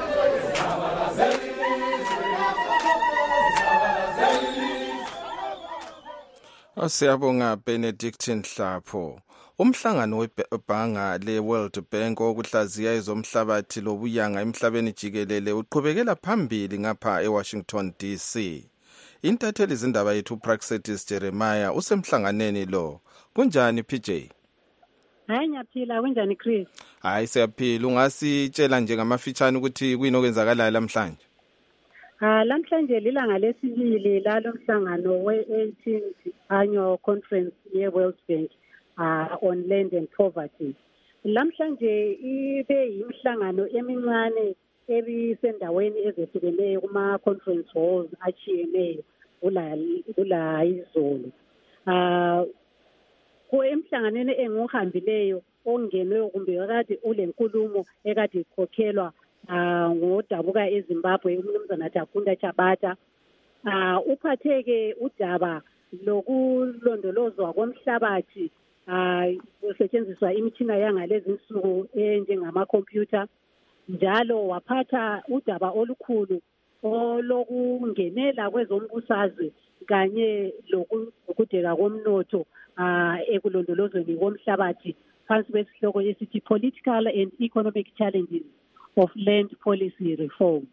Asiyabonga Benedict Nhlapho. Umhlangano webhanga le-World Bank wokuhlaziya ezomhlabathi lobuyanga emhlabeni jikelele uqhubekela phambili ngapha eWashington D C. Intatheli izindaba yethu Praxetis Jeremiah usemhlanganeni lo. Kunjani P J? Hayi ngiyaphila, kunjani Chris? Hayi siyaphila, ungasitshela nje ngamafitshane ukuthi kuyini okwenzakalayo namhlanje? Ah namhlanje lilanga lesibili lalo mhlangano we-eighteenth annual conference ye-World Bank uh, on land and poverty. Namhlanje ibe yimhlangano emincane ebisendaweni ezehlukeneyo kuma conference halls achiyeneyo kula kula izolo. Ah ko emhlanganweni enguhambileyo ongenwe kumbe akade ulenkulumo ekade ikhokhelwa ah ngodabuka eZimbabwe umnumzana Takunda Chabata ah uphatheke udaba lokulondolozwa komhlabathi ah kusetshenziswa imitshina yangalezi insuku enjengama computer, njalo waphatha udaba olukhulu olokungenela kwezombusazwe kanye lokudeka komnotho ah ekulondolozweni komhlabathi phansi kwesihloko esithi political and economic challenges of land policy reform.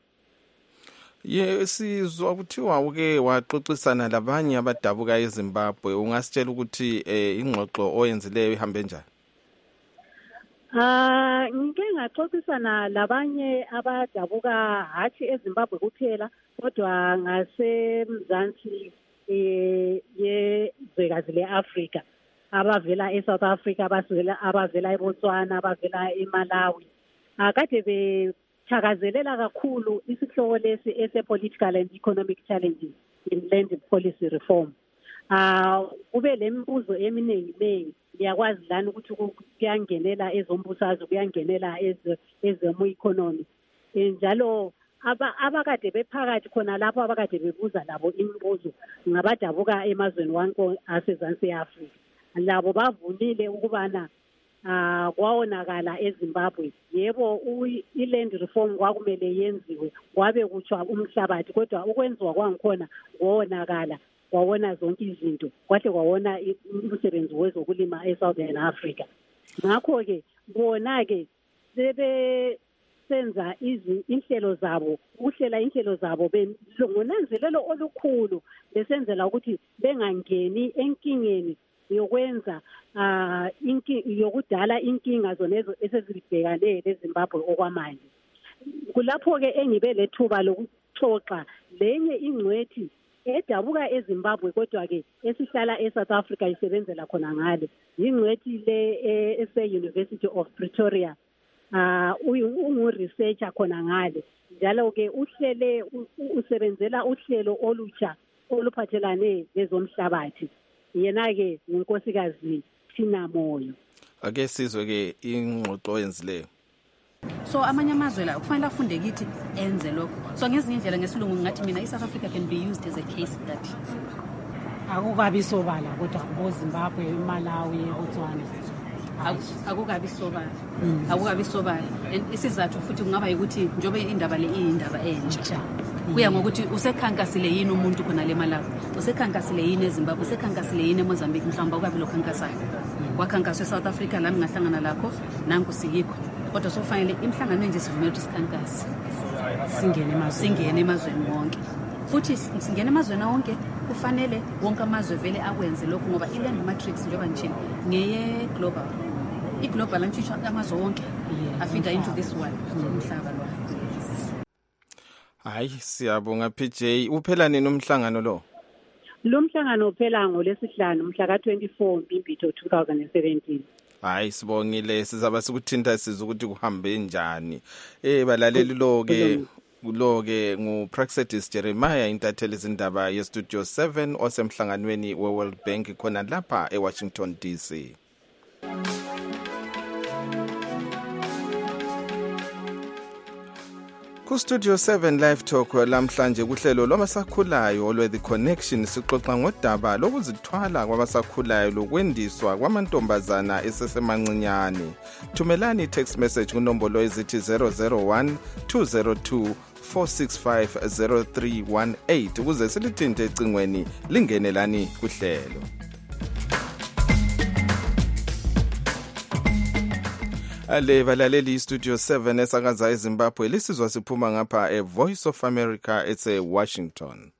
Yesizwa kuthiwa uke waxoxisana labanye abadabuka eZimbabwe, ungasitshela ukuthi eh ingxoxo oyenzileyo ihambe njani? Ah ngike ngaxoxisana labanye abadabuka hathi eZimbabwe kuphela kodwa ngasemzansi eh yezwekazi leAfrika, abavela eSouth Africa, abavela abavela eBotswana, abavela eMalawi. Akade bethakazelela kakhulu isihloko lesi ese political and economic challenges in land policy reform. Ah kube lembuzo eminingi nengi, liyakwazi lana ukuthi kuyangenela ezombusazwe, kuyangenela eze ezemu economy. Njalo aba abakade bephakathi khona lapho abakade bebuza labo imibuzo ngabadabuka emazweni wanko asezansi eAfrika. Labo bavunile ukubana ah kwawonakala eZimbabwe, yebo i-land reform kwakumele yenziwe kwabe kutshwa umhlabathi, kodwa ukwenziwa kwangikhona kwawonakala kwawona zonke izinto kwahle kwawona umsebenzi wezokulima eSouthern Africa. Ngakho ke bona ke sebe senza inhlelo zabo, ukuhlela inhlelo zabo bengonanzelelo olukhulu besenzela ukuthi bengangeni enkingeni yokwenza uh, inki, yokudala inkinga zonezo esezibhekane leZimbabwe okwamanje. Kulapho-ke engibe lethuba lokuxoxa lenye ingcwethi edabuka eZimbabwe kodwa-ke esihlala eSouth Africa isebenzela khona ngale. Ingcwethi le ese-University of Pretoria. Uh, ungu-researcher khona ngale. Njalo-ke uhlele usebenzela uhlelo olutsha oluphathelane lezomhlabathi. Yena-ke unkosikazi Tina Moyo. Ake sizwe-ke ingxoxo yenzileyo. So amanye amazwe la kufanele afunde kithi enze lokho. So ngezinye indlela ngesilungu ngathi mina iSouth Africa can be used as a case study. Akukabi sobala kodwa kubo Zimbabwe, eMalawi, eBotswana. Akukabi sobala. Akukabi sobala. Isizathu futhi kungaba ukuthi njobe indaba le indaba entsha. Kuya ngokuthi usekhankasile yini umuntu khona le Malawi, usekhankasile yini eZimbabwe, usekhankasile yini eMozambique, mhlawumbe ukabi lo khankasayo. Wakhankaswa eSouth Africa lami ngahlangana lakho nanku sikikho. Kodwa sofanele imhlangano nje sivumela ukuthi sikhankase. Singene emazweni singene emazweni wonke. Futhi singene emazweni wonke kufanele wonke amazwe vele akwenze lokho ngoba iland matrix njengoba nje ngeye global. I-global antshisha amazwe wonke afida into this one umhlaba lo. Hayi siyabonga P J. Uphela nini umhlangano lo? Lo mhlangano uphela ngolesihlanu mhla ka twenty-four Mbimbitho two thousand seventeen. Hayi sibongile sizaba sikuthinta siza ukuthi kuhambe njani. Eh balaleli lo ke lo ke nguPraxedis Jeremiah intatheli izindaba ye Studio seven osemhlanganweni we World Bank khona lapha eWashington D C. Ku Studio seven Live Talk lamhlanje kuhlelo lwamasakhulayo olwe The Connection sixoxa ngodaba lokuzithwala kwabasakhulayo lokwendiswa kwamantombazana esesemancinyane. Thumelani text message kunombolo ezithi zero zero one two zero two four six five zero three one eight ukuze silithinte ecingweni lingenelani kuhlelo. Ale balaleli Studio seven esakaza eZimbabwe lisizwa siphuma ngapha e Voice of America ese Washington.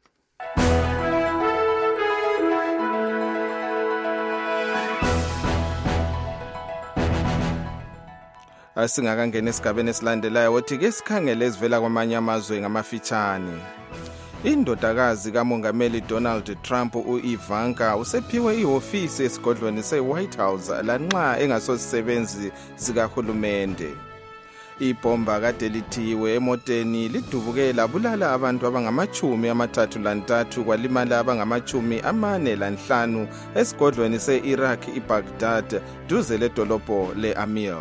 Asingakangena esigabeni esilandelayo wothi ke sikhangele ezivela kwamanye amazwe ngamafitshane. Indodakazi kamongameli Donald Trump uIvanka usephiwe ihofisi esigodlweni seWhite House lanxa engasosisebenzi sikahulumende. Ibhomba kade lithiwe emoteni lidubuke labulala abantu abangamachumi amathathu lantathu kwalimala abangamachumi amane lanhlanu esigodlweni seIraq iBaghdad duze ledolobho leAmir.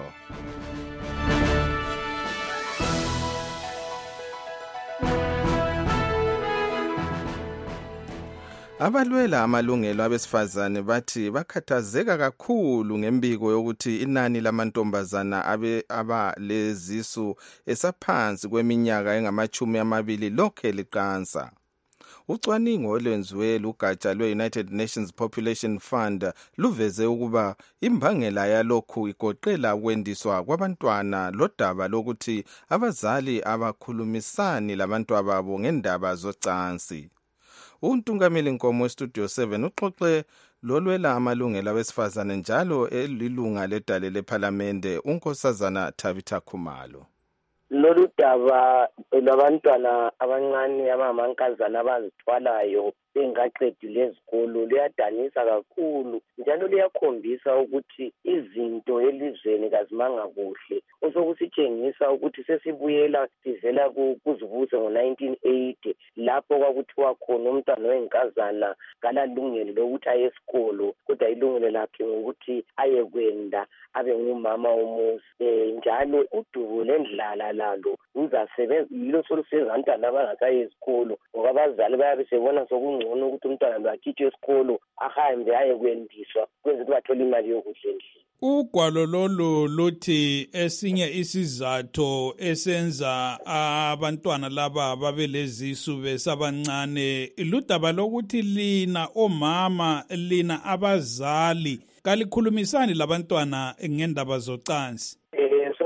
Abalwela amalungelo abesifazane bathi bakhathazeka kakhulu ngembiko yokuthi inani lamantombazana abe abalezisu esaphansi kweminyaka engamachumi amabili lokhe liqansa. Ucwaningo olwenziwe lugatsha lwe-United Nations Population Fund luveze ukuba imbangela yalokhu igoqela ukwendiswa kwabantwana lodaba lokuthi abazali abakhulumisani labantwababo ngendaba zocansi. Untungameli Nkomo Studio seven uxoxe lolwela amalungelo abesifazane njalo elilunga ledale leParliamente unkosazana Tabitha Khumalo. Lolu daba labantwana abancane abamankazana abazithwalayo bengaqedile ezikolo liyadanisa kakhulu njalo liyakhombisa ukuthi izinto elizweni kazimanga kuhle osokusitshengisa ukuthi sesibuyela sivela kuzibuso ngo nineteen eighty lapho kwakuthiwa khona umntwana wenkazana kalalungelo lokuthi aye esikolo kodwa ilungelo lakhe ngokuthi aye kwenda abe ngumama womuzi njalo udubo lendlala lalo uzasebenza yilo solusenza abantwana abangakayi esikolo ngoba abazali bayabe sebona sokungcono ukuthi umntwana lo akhitshwe esikolo ahambe aye kwendiswa kwenza ukuthi bathole imali yokudla endlini. Ugwalo lolu luthi esinye isizathu esenza abantwana laba babelezisu besabancane ludaba lokuthi lina omama lina abazali kalikhulumisani labantwana ngendaba zocansi. Eh so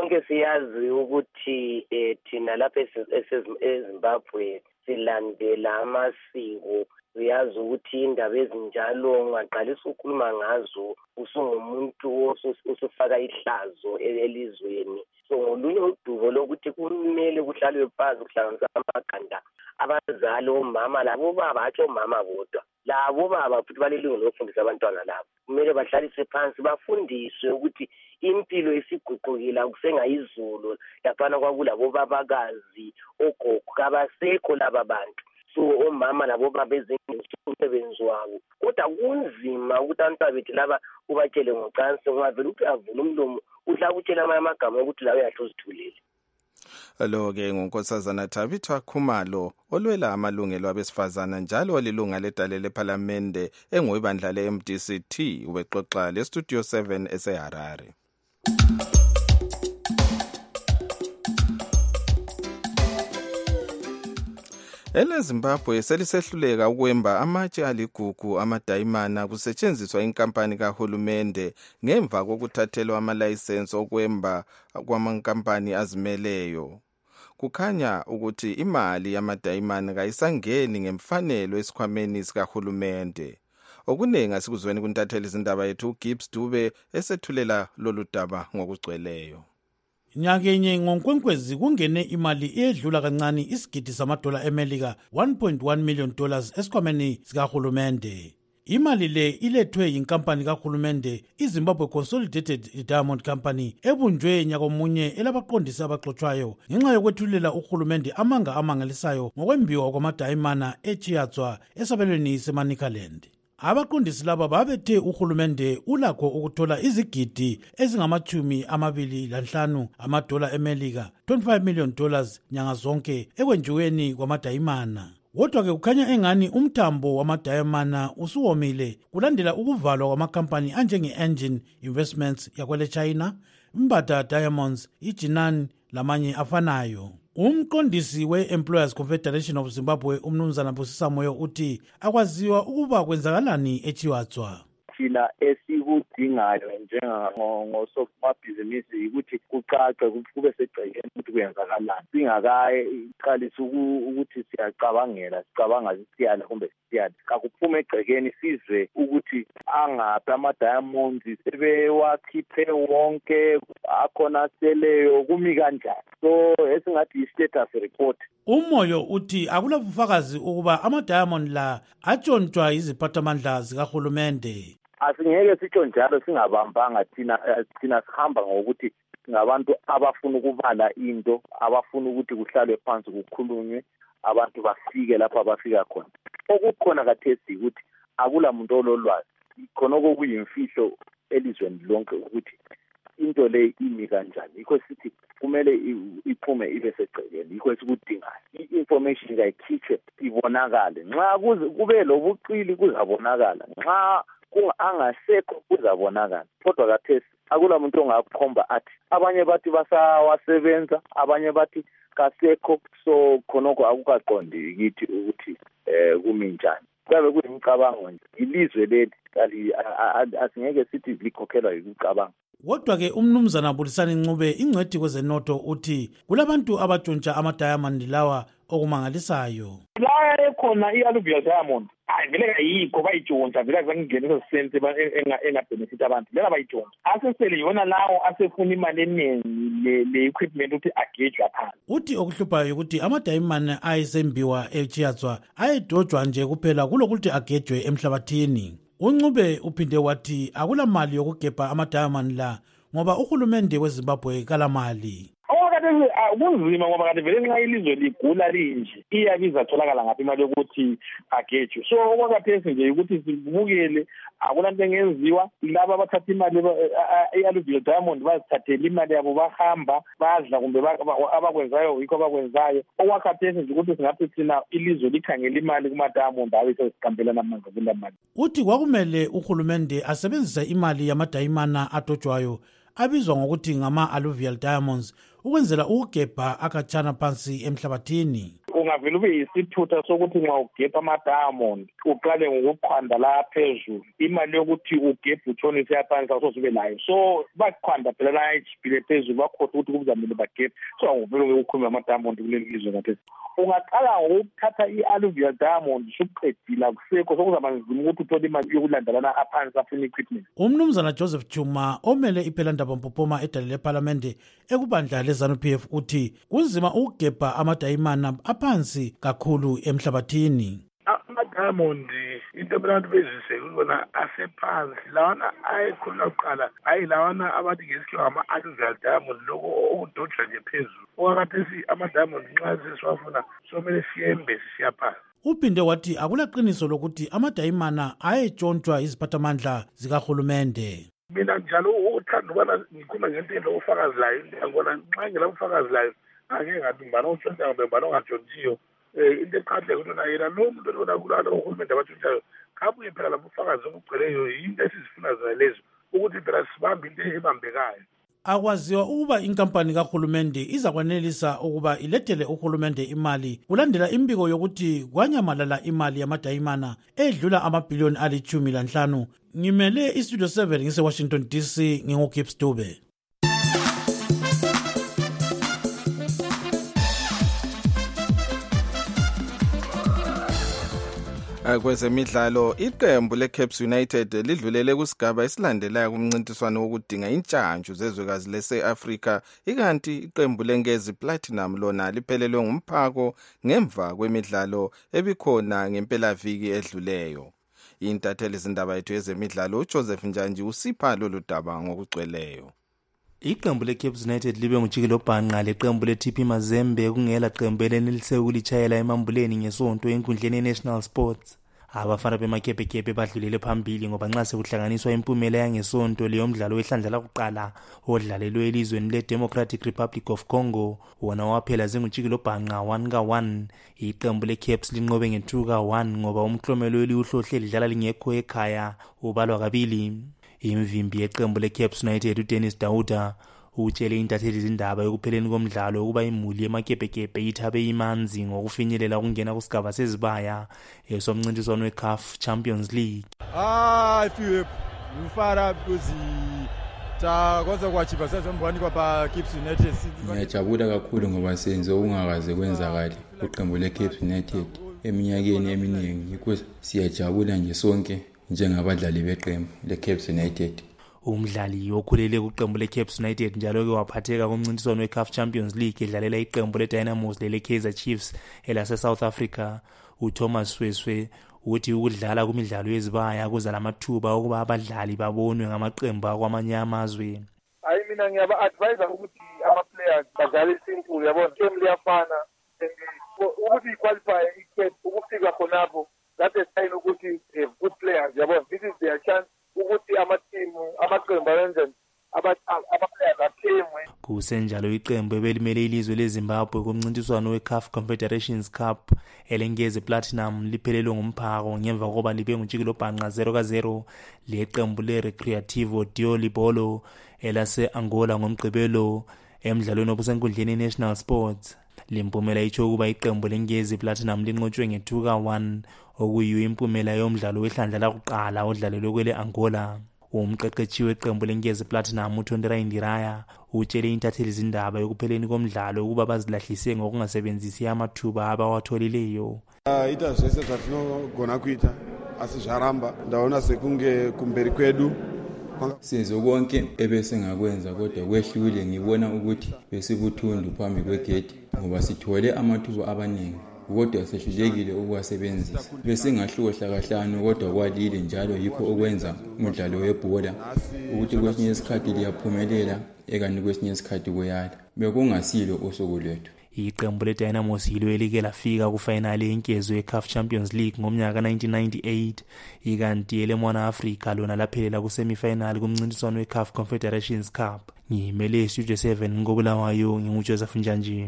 sonke siyazi ukuthi eh, thina lapha eZimbabwe silandela amasiko. Siyazi ukuthi indaba ezinjalo ungaqalisa ukukhuluma ngazo usungumuntu osufaka ihlazo elizweni. So ngolunye udubo lokuthi kumele kuhlalwe phansi kuhlanganiswa amaganda abazali omama labo baba atsho mama bodwa labo baba futhi balelungelo lokufundisa abantwana labo kumele bahlaliswe phansi bafundiswe ukuthi impilo isiguqukile akusengayizulu laphana kwakulabo babakazi ogogo kabasekho laba bantu. So omama labo baba umsebenzi wabo kodwa kunzima ukuthi abantu bethu laba ubatshele ngocansi ngavela ukuthi avule umlomo udla ukutshela amagama ukuthi lawe yahlozithulile. Lo ke ngunkosazana Tabitha Khumalo olwela amalungelo abesifazana njalo walilunga ledale leParliament engwebandla le-M D C T ubexoxa le Studio seven eseHarare. Ele Zimbabwe selisehluleka ukwemba amatshe aligugu amadayimana kusetshenziswa inkampani kahulumende ngemva kokuthathelwa amalayisensi okwemba kwamankampani azimeleyo. Kukhanya ukuthi imali yamadayimana kayisangeni ngemfanelo esikhwameni sikahulumende. Okuningi asikuzweni kuntatheli izindaba yethu Gibbs Dube esethulela lolu daba ngokugcweleyo. Nyakenye ngonkwenkwezi kungene imali edlula kancane isigidi samadola eMelika one point one million dollars esikhwameni sikahulumende. Imali le ilethwe yinkampani kahulumende iZimbabwe Consolidated Diamond Company ebunjwe nyakomunye elabaqondisi abaxoxwayo ngenxa yokwethulela uhulumende amanga amangalisayo ngokwembiwa kwamadayimana eChiatswa esabelweni seManicaland. Abaqondisi laba babethe uhulumende ulakho ukuthola izigidi ezingamachumi amabili lanhlanu amadola eMelika twenty-five million dollars nyanga zonke ekwenjiweni kwamadayimana. Kodwa ke kukhanya engani umthambo wamadayimana usuwomile kulandela ukuvalwa kwamakampani anjenge Engine Investments yakwele China, Mbata Diamonds, iJinan lamanye afanayo. Umqondisi we-Employers Confederation of Zimbabwe umnumzana Busisa Moyo uthi akwaziwa ukuba kwenzakalani eChiwatswa. Thina esikudingayo njengosomabhizinisi ukuthi kucace kube segcekeni ukuthi kuyenzakalani singakaqalisa ukuthi siyacabangela sicabanga siyala kumbe siyala kakuphume egcekeni sizwe ukuthi angaphi ama-diamonds sebewakhiphe wonke akhona seleyo kumi kanjani. So esingathi i-status report. Umoyo uthi akulabufakazi ukuba ama-diamond la atshontshwa yiziphathamandla zikahulumende. Asingeke sitsho njalo singabambanga thina thina sihamba ngokuthi ngabantu abafuna ukubala into abafuna ukuthi kuhlalwe phansi kukhulunywe abantu bafike lapho abafika khona. Okukhona kathesi ukuthi akula muntu ololwazi khona okuyimfihlo elizweni lonke ukuthi into le imi kanjani. Yikho sithi kumele iphume ibe segcekeni yikho esikudingayo i-information kayikhitshwe ibonakale nxa kube lobucili kuzabonakala nxa angasekho kuzabonakala. Kodwa kathesi akula muntu ongakhomba athi abanye bathi basawasebenza abanye bathi kasekho. So khonoko akukaqondi kithi ukuthi eh kumi njani. Kabe kuyimicabango nje ilizwe leli asingeke sithi likhokhelwa yikucabanga. Kodwa ke umnumzana Bulisani Ncube ingcwethi kwezenotho uthi kulabantu abatshontsha ama-diamond lawa okumangalisayo. La ekhona i-alluvial diamond hayi vele kayikho bayitshontsha vele akungenisa sense engabenefit abantu vele bayitshontsha asesele yona lawo asefuna imali eningi le-equipment ukuthi agejwe phansi. Uthi okuhluphayo ukuthi ama-diamond ayesembiwa eChiatswa ayedojwa nje kuphela kulokuthi agejwe emhlabathini. UNcube uphinde wathi akula mali yokugebha ama-diamond la ngoba uhulumende weZimbabwe kalamali. Kunzima ngoba kanti vele nxa ilizwe ligula linje iyabiza atholakala ngaphi imali yokuthi agejwe. So okwakathesi nje ukuthi sibukele akula nto engenziwa laba abathatha imali i-alluvial diamond bazithathela imali yabo bahamba badla kumbe abakwenzayo yikho abakwenzayo. Okwakathesi nje ukuthi singathi thina ilizwe likhangela imali kuma-diamond abe sesiqambelana amandla kula mali. Uthi kwakumele uhulumende asebenzise imali yamadayimana adojwayo abizwa ngokuthi ngama-alluvial diamonds ukwenzela ukugebha akatshana phansi emhlabathini. ungavele ube yisithutha sokuthi nxa ugebha ama-diamond uqale ngokuqhwanda la phezulu imali yokuthi ugebhe utshonise yaphansi awusoze ube layo so baqhwanda phela la ejibhile phezulu bakhohlwa ukuthi kuzamele bagebhe so anguvele ukukhuluma ama-diamond kuleli lizwe kathesi ungaqala ngokuthatha i-alluvial diamond sukuqedile akusekho sokuzaba nzima ukuthi uthole imali yokulandelana aphansi afuna equipment. Umnumzana Joseph Chuma omele iPhelandaba Mpopoma edale leParlamente ekubandla leZANU P F uthi kunzima ukugebha amadayimana aphansi kakhulu emhlabathini. Ama-diamond into abantu bezise ukubona asephansi lawana ayekhulula kuqala hayi lawana abathi ngesikhiwa ama-alluvial diamond lokho okudotsha nje phezulu okwakathesi ama-diamond nxa sesiwafuna somele siyembe sisiya phansi. Uphinde wathi akulaqiniso lokuthi amadayimana ayetshontshwa iziphathamandla zikahulumende. Mina njalo uthanda ukubana ngikhuluma ngento elobufakazi layo ngiyabona nxa ngelabufakazi layo angeke ngathi ngibana utshontsha kumbe ngibana ongatshontshiyo into eqhatheke ukuthi na yena lo muntu olibona kulalo uhulumende abatshontshayo kabuye phela labufakazi obugcweleyo yinto esizifuna zona lezo ukuthi phela sibambe into ebambekayo. Akwaziwa ukuba inkampani kahulumende izakwanelisa ukuba ilethele uhulumende imali kulandela imbiko yokuthi kwanyamalala imali yamadayimana edlula amabhiliyoni alichumi lanhlanu. Ngimele istudio seven ngise Washington D C nginguGibbs Dube. Kwezemidlalo iqembu leCaps United lidlulele kusigaba esilandelayo kumncintiswano wokudinga intshantshu zezwekazi lese-Afrika ikanti iqembu leNgezi Platinum lona liphelelwe ngumphako ngemva kwemidlalo ebikhona ngempelaviki edluleyo. Intatheli zindaba yethu yezemidlalo uJoseph Njanji usipha lolu daba ngokugcweleyo. Iqembu leCaps United libe ngujikelo bhanqa leqembu leT P Mazembe kungela qembu elenelise ukulitshayela emambuleni ngesonto enkundleni yeNational Sports. Abafana bemakhephekhephe badlulele phambili ngoba nxa sekuhlanganiswa impumela yangesonto leyo mdlalo wehlandla lakuqala odlalelwe elizweni leDemocratic Republic of Congo wona waphela zingujikelo bhanqa one ka one. Iqembu leCaps linqobe nge two ka one ngoba umklomelo eliwuhlohle lidlala lingekho ekhaya ubalwa kabili. Imvimbi yeqembu leCaps United uDennis Dauda utshele intatheli zindaba yokupheleni komdlalo ukuba imuli emakhephekhephe ithabe imanzi ngokufinyelela ukungena kusigaba sezibaya esomncintiswano weC A F Champions League. Ah, if you ufara because takwaza kwachipa sazombani kwa Caps United. Ngiyajabula kakhulu ngoba senze okungakaze kwenzakala iqembu leCaps United eminyakeni eminingi yikho siyajabula nje sonke njengabadlali beqembu leCaps United. Umdlali okhulele kuqembu leCaps United njalo ke waphatheka kumncintiswano weC A F Champions League edlalela iqembu leDynamos leKaizer Chiefs elase South Africa uThomas Sweswe uthi ukudlala kumidlalo yezibaya kuza lamathuba ukuba abadlali babonwe ngamaqembu akwamanye amazwe. Hayi mina ngiyaba advise ukuthi ama players badlale simple yabona team liyafana ukuthi qualify iCaps ukufika khonapho that is sign ukuthi they good players yabona this is their chance ukuthi ama-team amaqembu ayenze aba-players athemwe. Kusenjalo iqembu ebelimele ilizwe leZimbabwe kumncintiswano weC A F Confederations Cup elengezi Platinum liphelelwe ngumphako ngemva kokuba libe ngujikelo bhanqa zero ka zero leqembu leRecreativo Dio Libolo elase Angola ngomgqibelo emdlalweni obusenkundleni yeNational Sports. Limpumela itsho ukuba iqembu lengezi Platinum linqotshwe nge two ka one okuyiyo impumela yomdlalo wehlandla lakuqala odlalelwe kwele Angola. Umqeqeshi weqembu lengezi Platinum uThondera Indiraya utshele intatheli zindaba yokupheleni komdlalo ukuba bazilahlise ngokungasebenzisi amathuba abawatholileyo. Ita zvese zvatinogona kuita asi zvaramba ndaona sekunge kumberi kwedu senze konke ebesingakwenza kodwa kwehlule ngibona ukuthi besibuthundu phambi kwegedi ngoba sithole amathuba abaningi kodwa sehlulekile ukuwasebenzisa. Besingahlohla kahlanu kodwa kwalile njalo yikho okwenza umdlalo webhola ukuthi kwesinye isikhathi liyaphumelela ekani kwesinye isikhathi kuyala. Bekungasilo usuku lwethu. Iqembu leDynamos yilo elike lafika kufinale yenkezo yeC A F Champions League ngomnyaka nineteen ninety-eight ikanti elemona Africa lona laphelela kusemifinal kumncintiswano weC A F Confederations Cup. Ngimele Studio seven ngobulawayo nginguJoseph Njanji.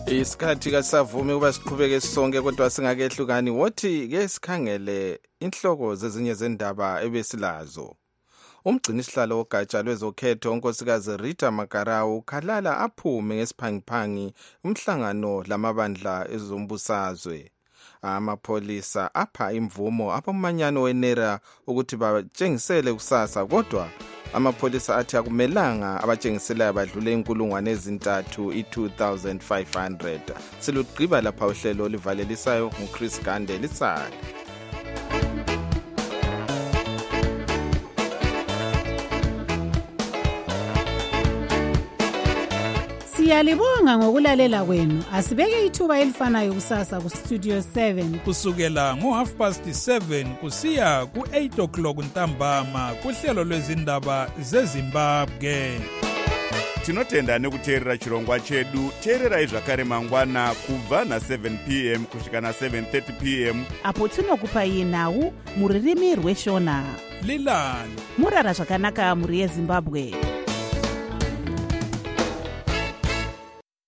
Isikhathi kasavumi kuba siqhubeke sonke kodwa singakehlukani wothi ke sikhangele inhloko zezinye zendaba ebesilazo. Umgcini isihlalo wogatsha lwezokhetho unkosikazi Rita Makarau khalala aphume ngesiphangiphangi umhlangano lamabandla ezombusazwe. Amapolisa apha imvumo abamanyano wenera ukuthi batshengisele kusasa kodwa amapolisa athi akumelanga abatshengiselayo abadlule inkulungwane ezintathu i-two thousand five hundred. Silugqiba lapha uhlelo olivalelisayo nguChris Gande lisale. Siyalibonga ngokulalela kwenu. Asibeke ithuba elifanayo kusasa ku Studio seven kusukela ngo half past seven kusiya ku eight o'clock ntambama kuhlelo lwezindaba zeZimbabwe. Tinotenda nekuteerera chirongwa chedu. Teererai zvakare mangwana kubva na seven p m kusvika na seven thirty p m apo tinokupai nhau muririmi rweshona. Lilani murara zvakanaka muri yeZimbabwe.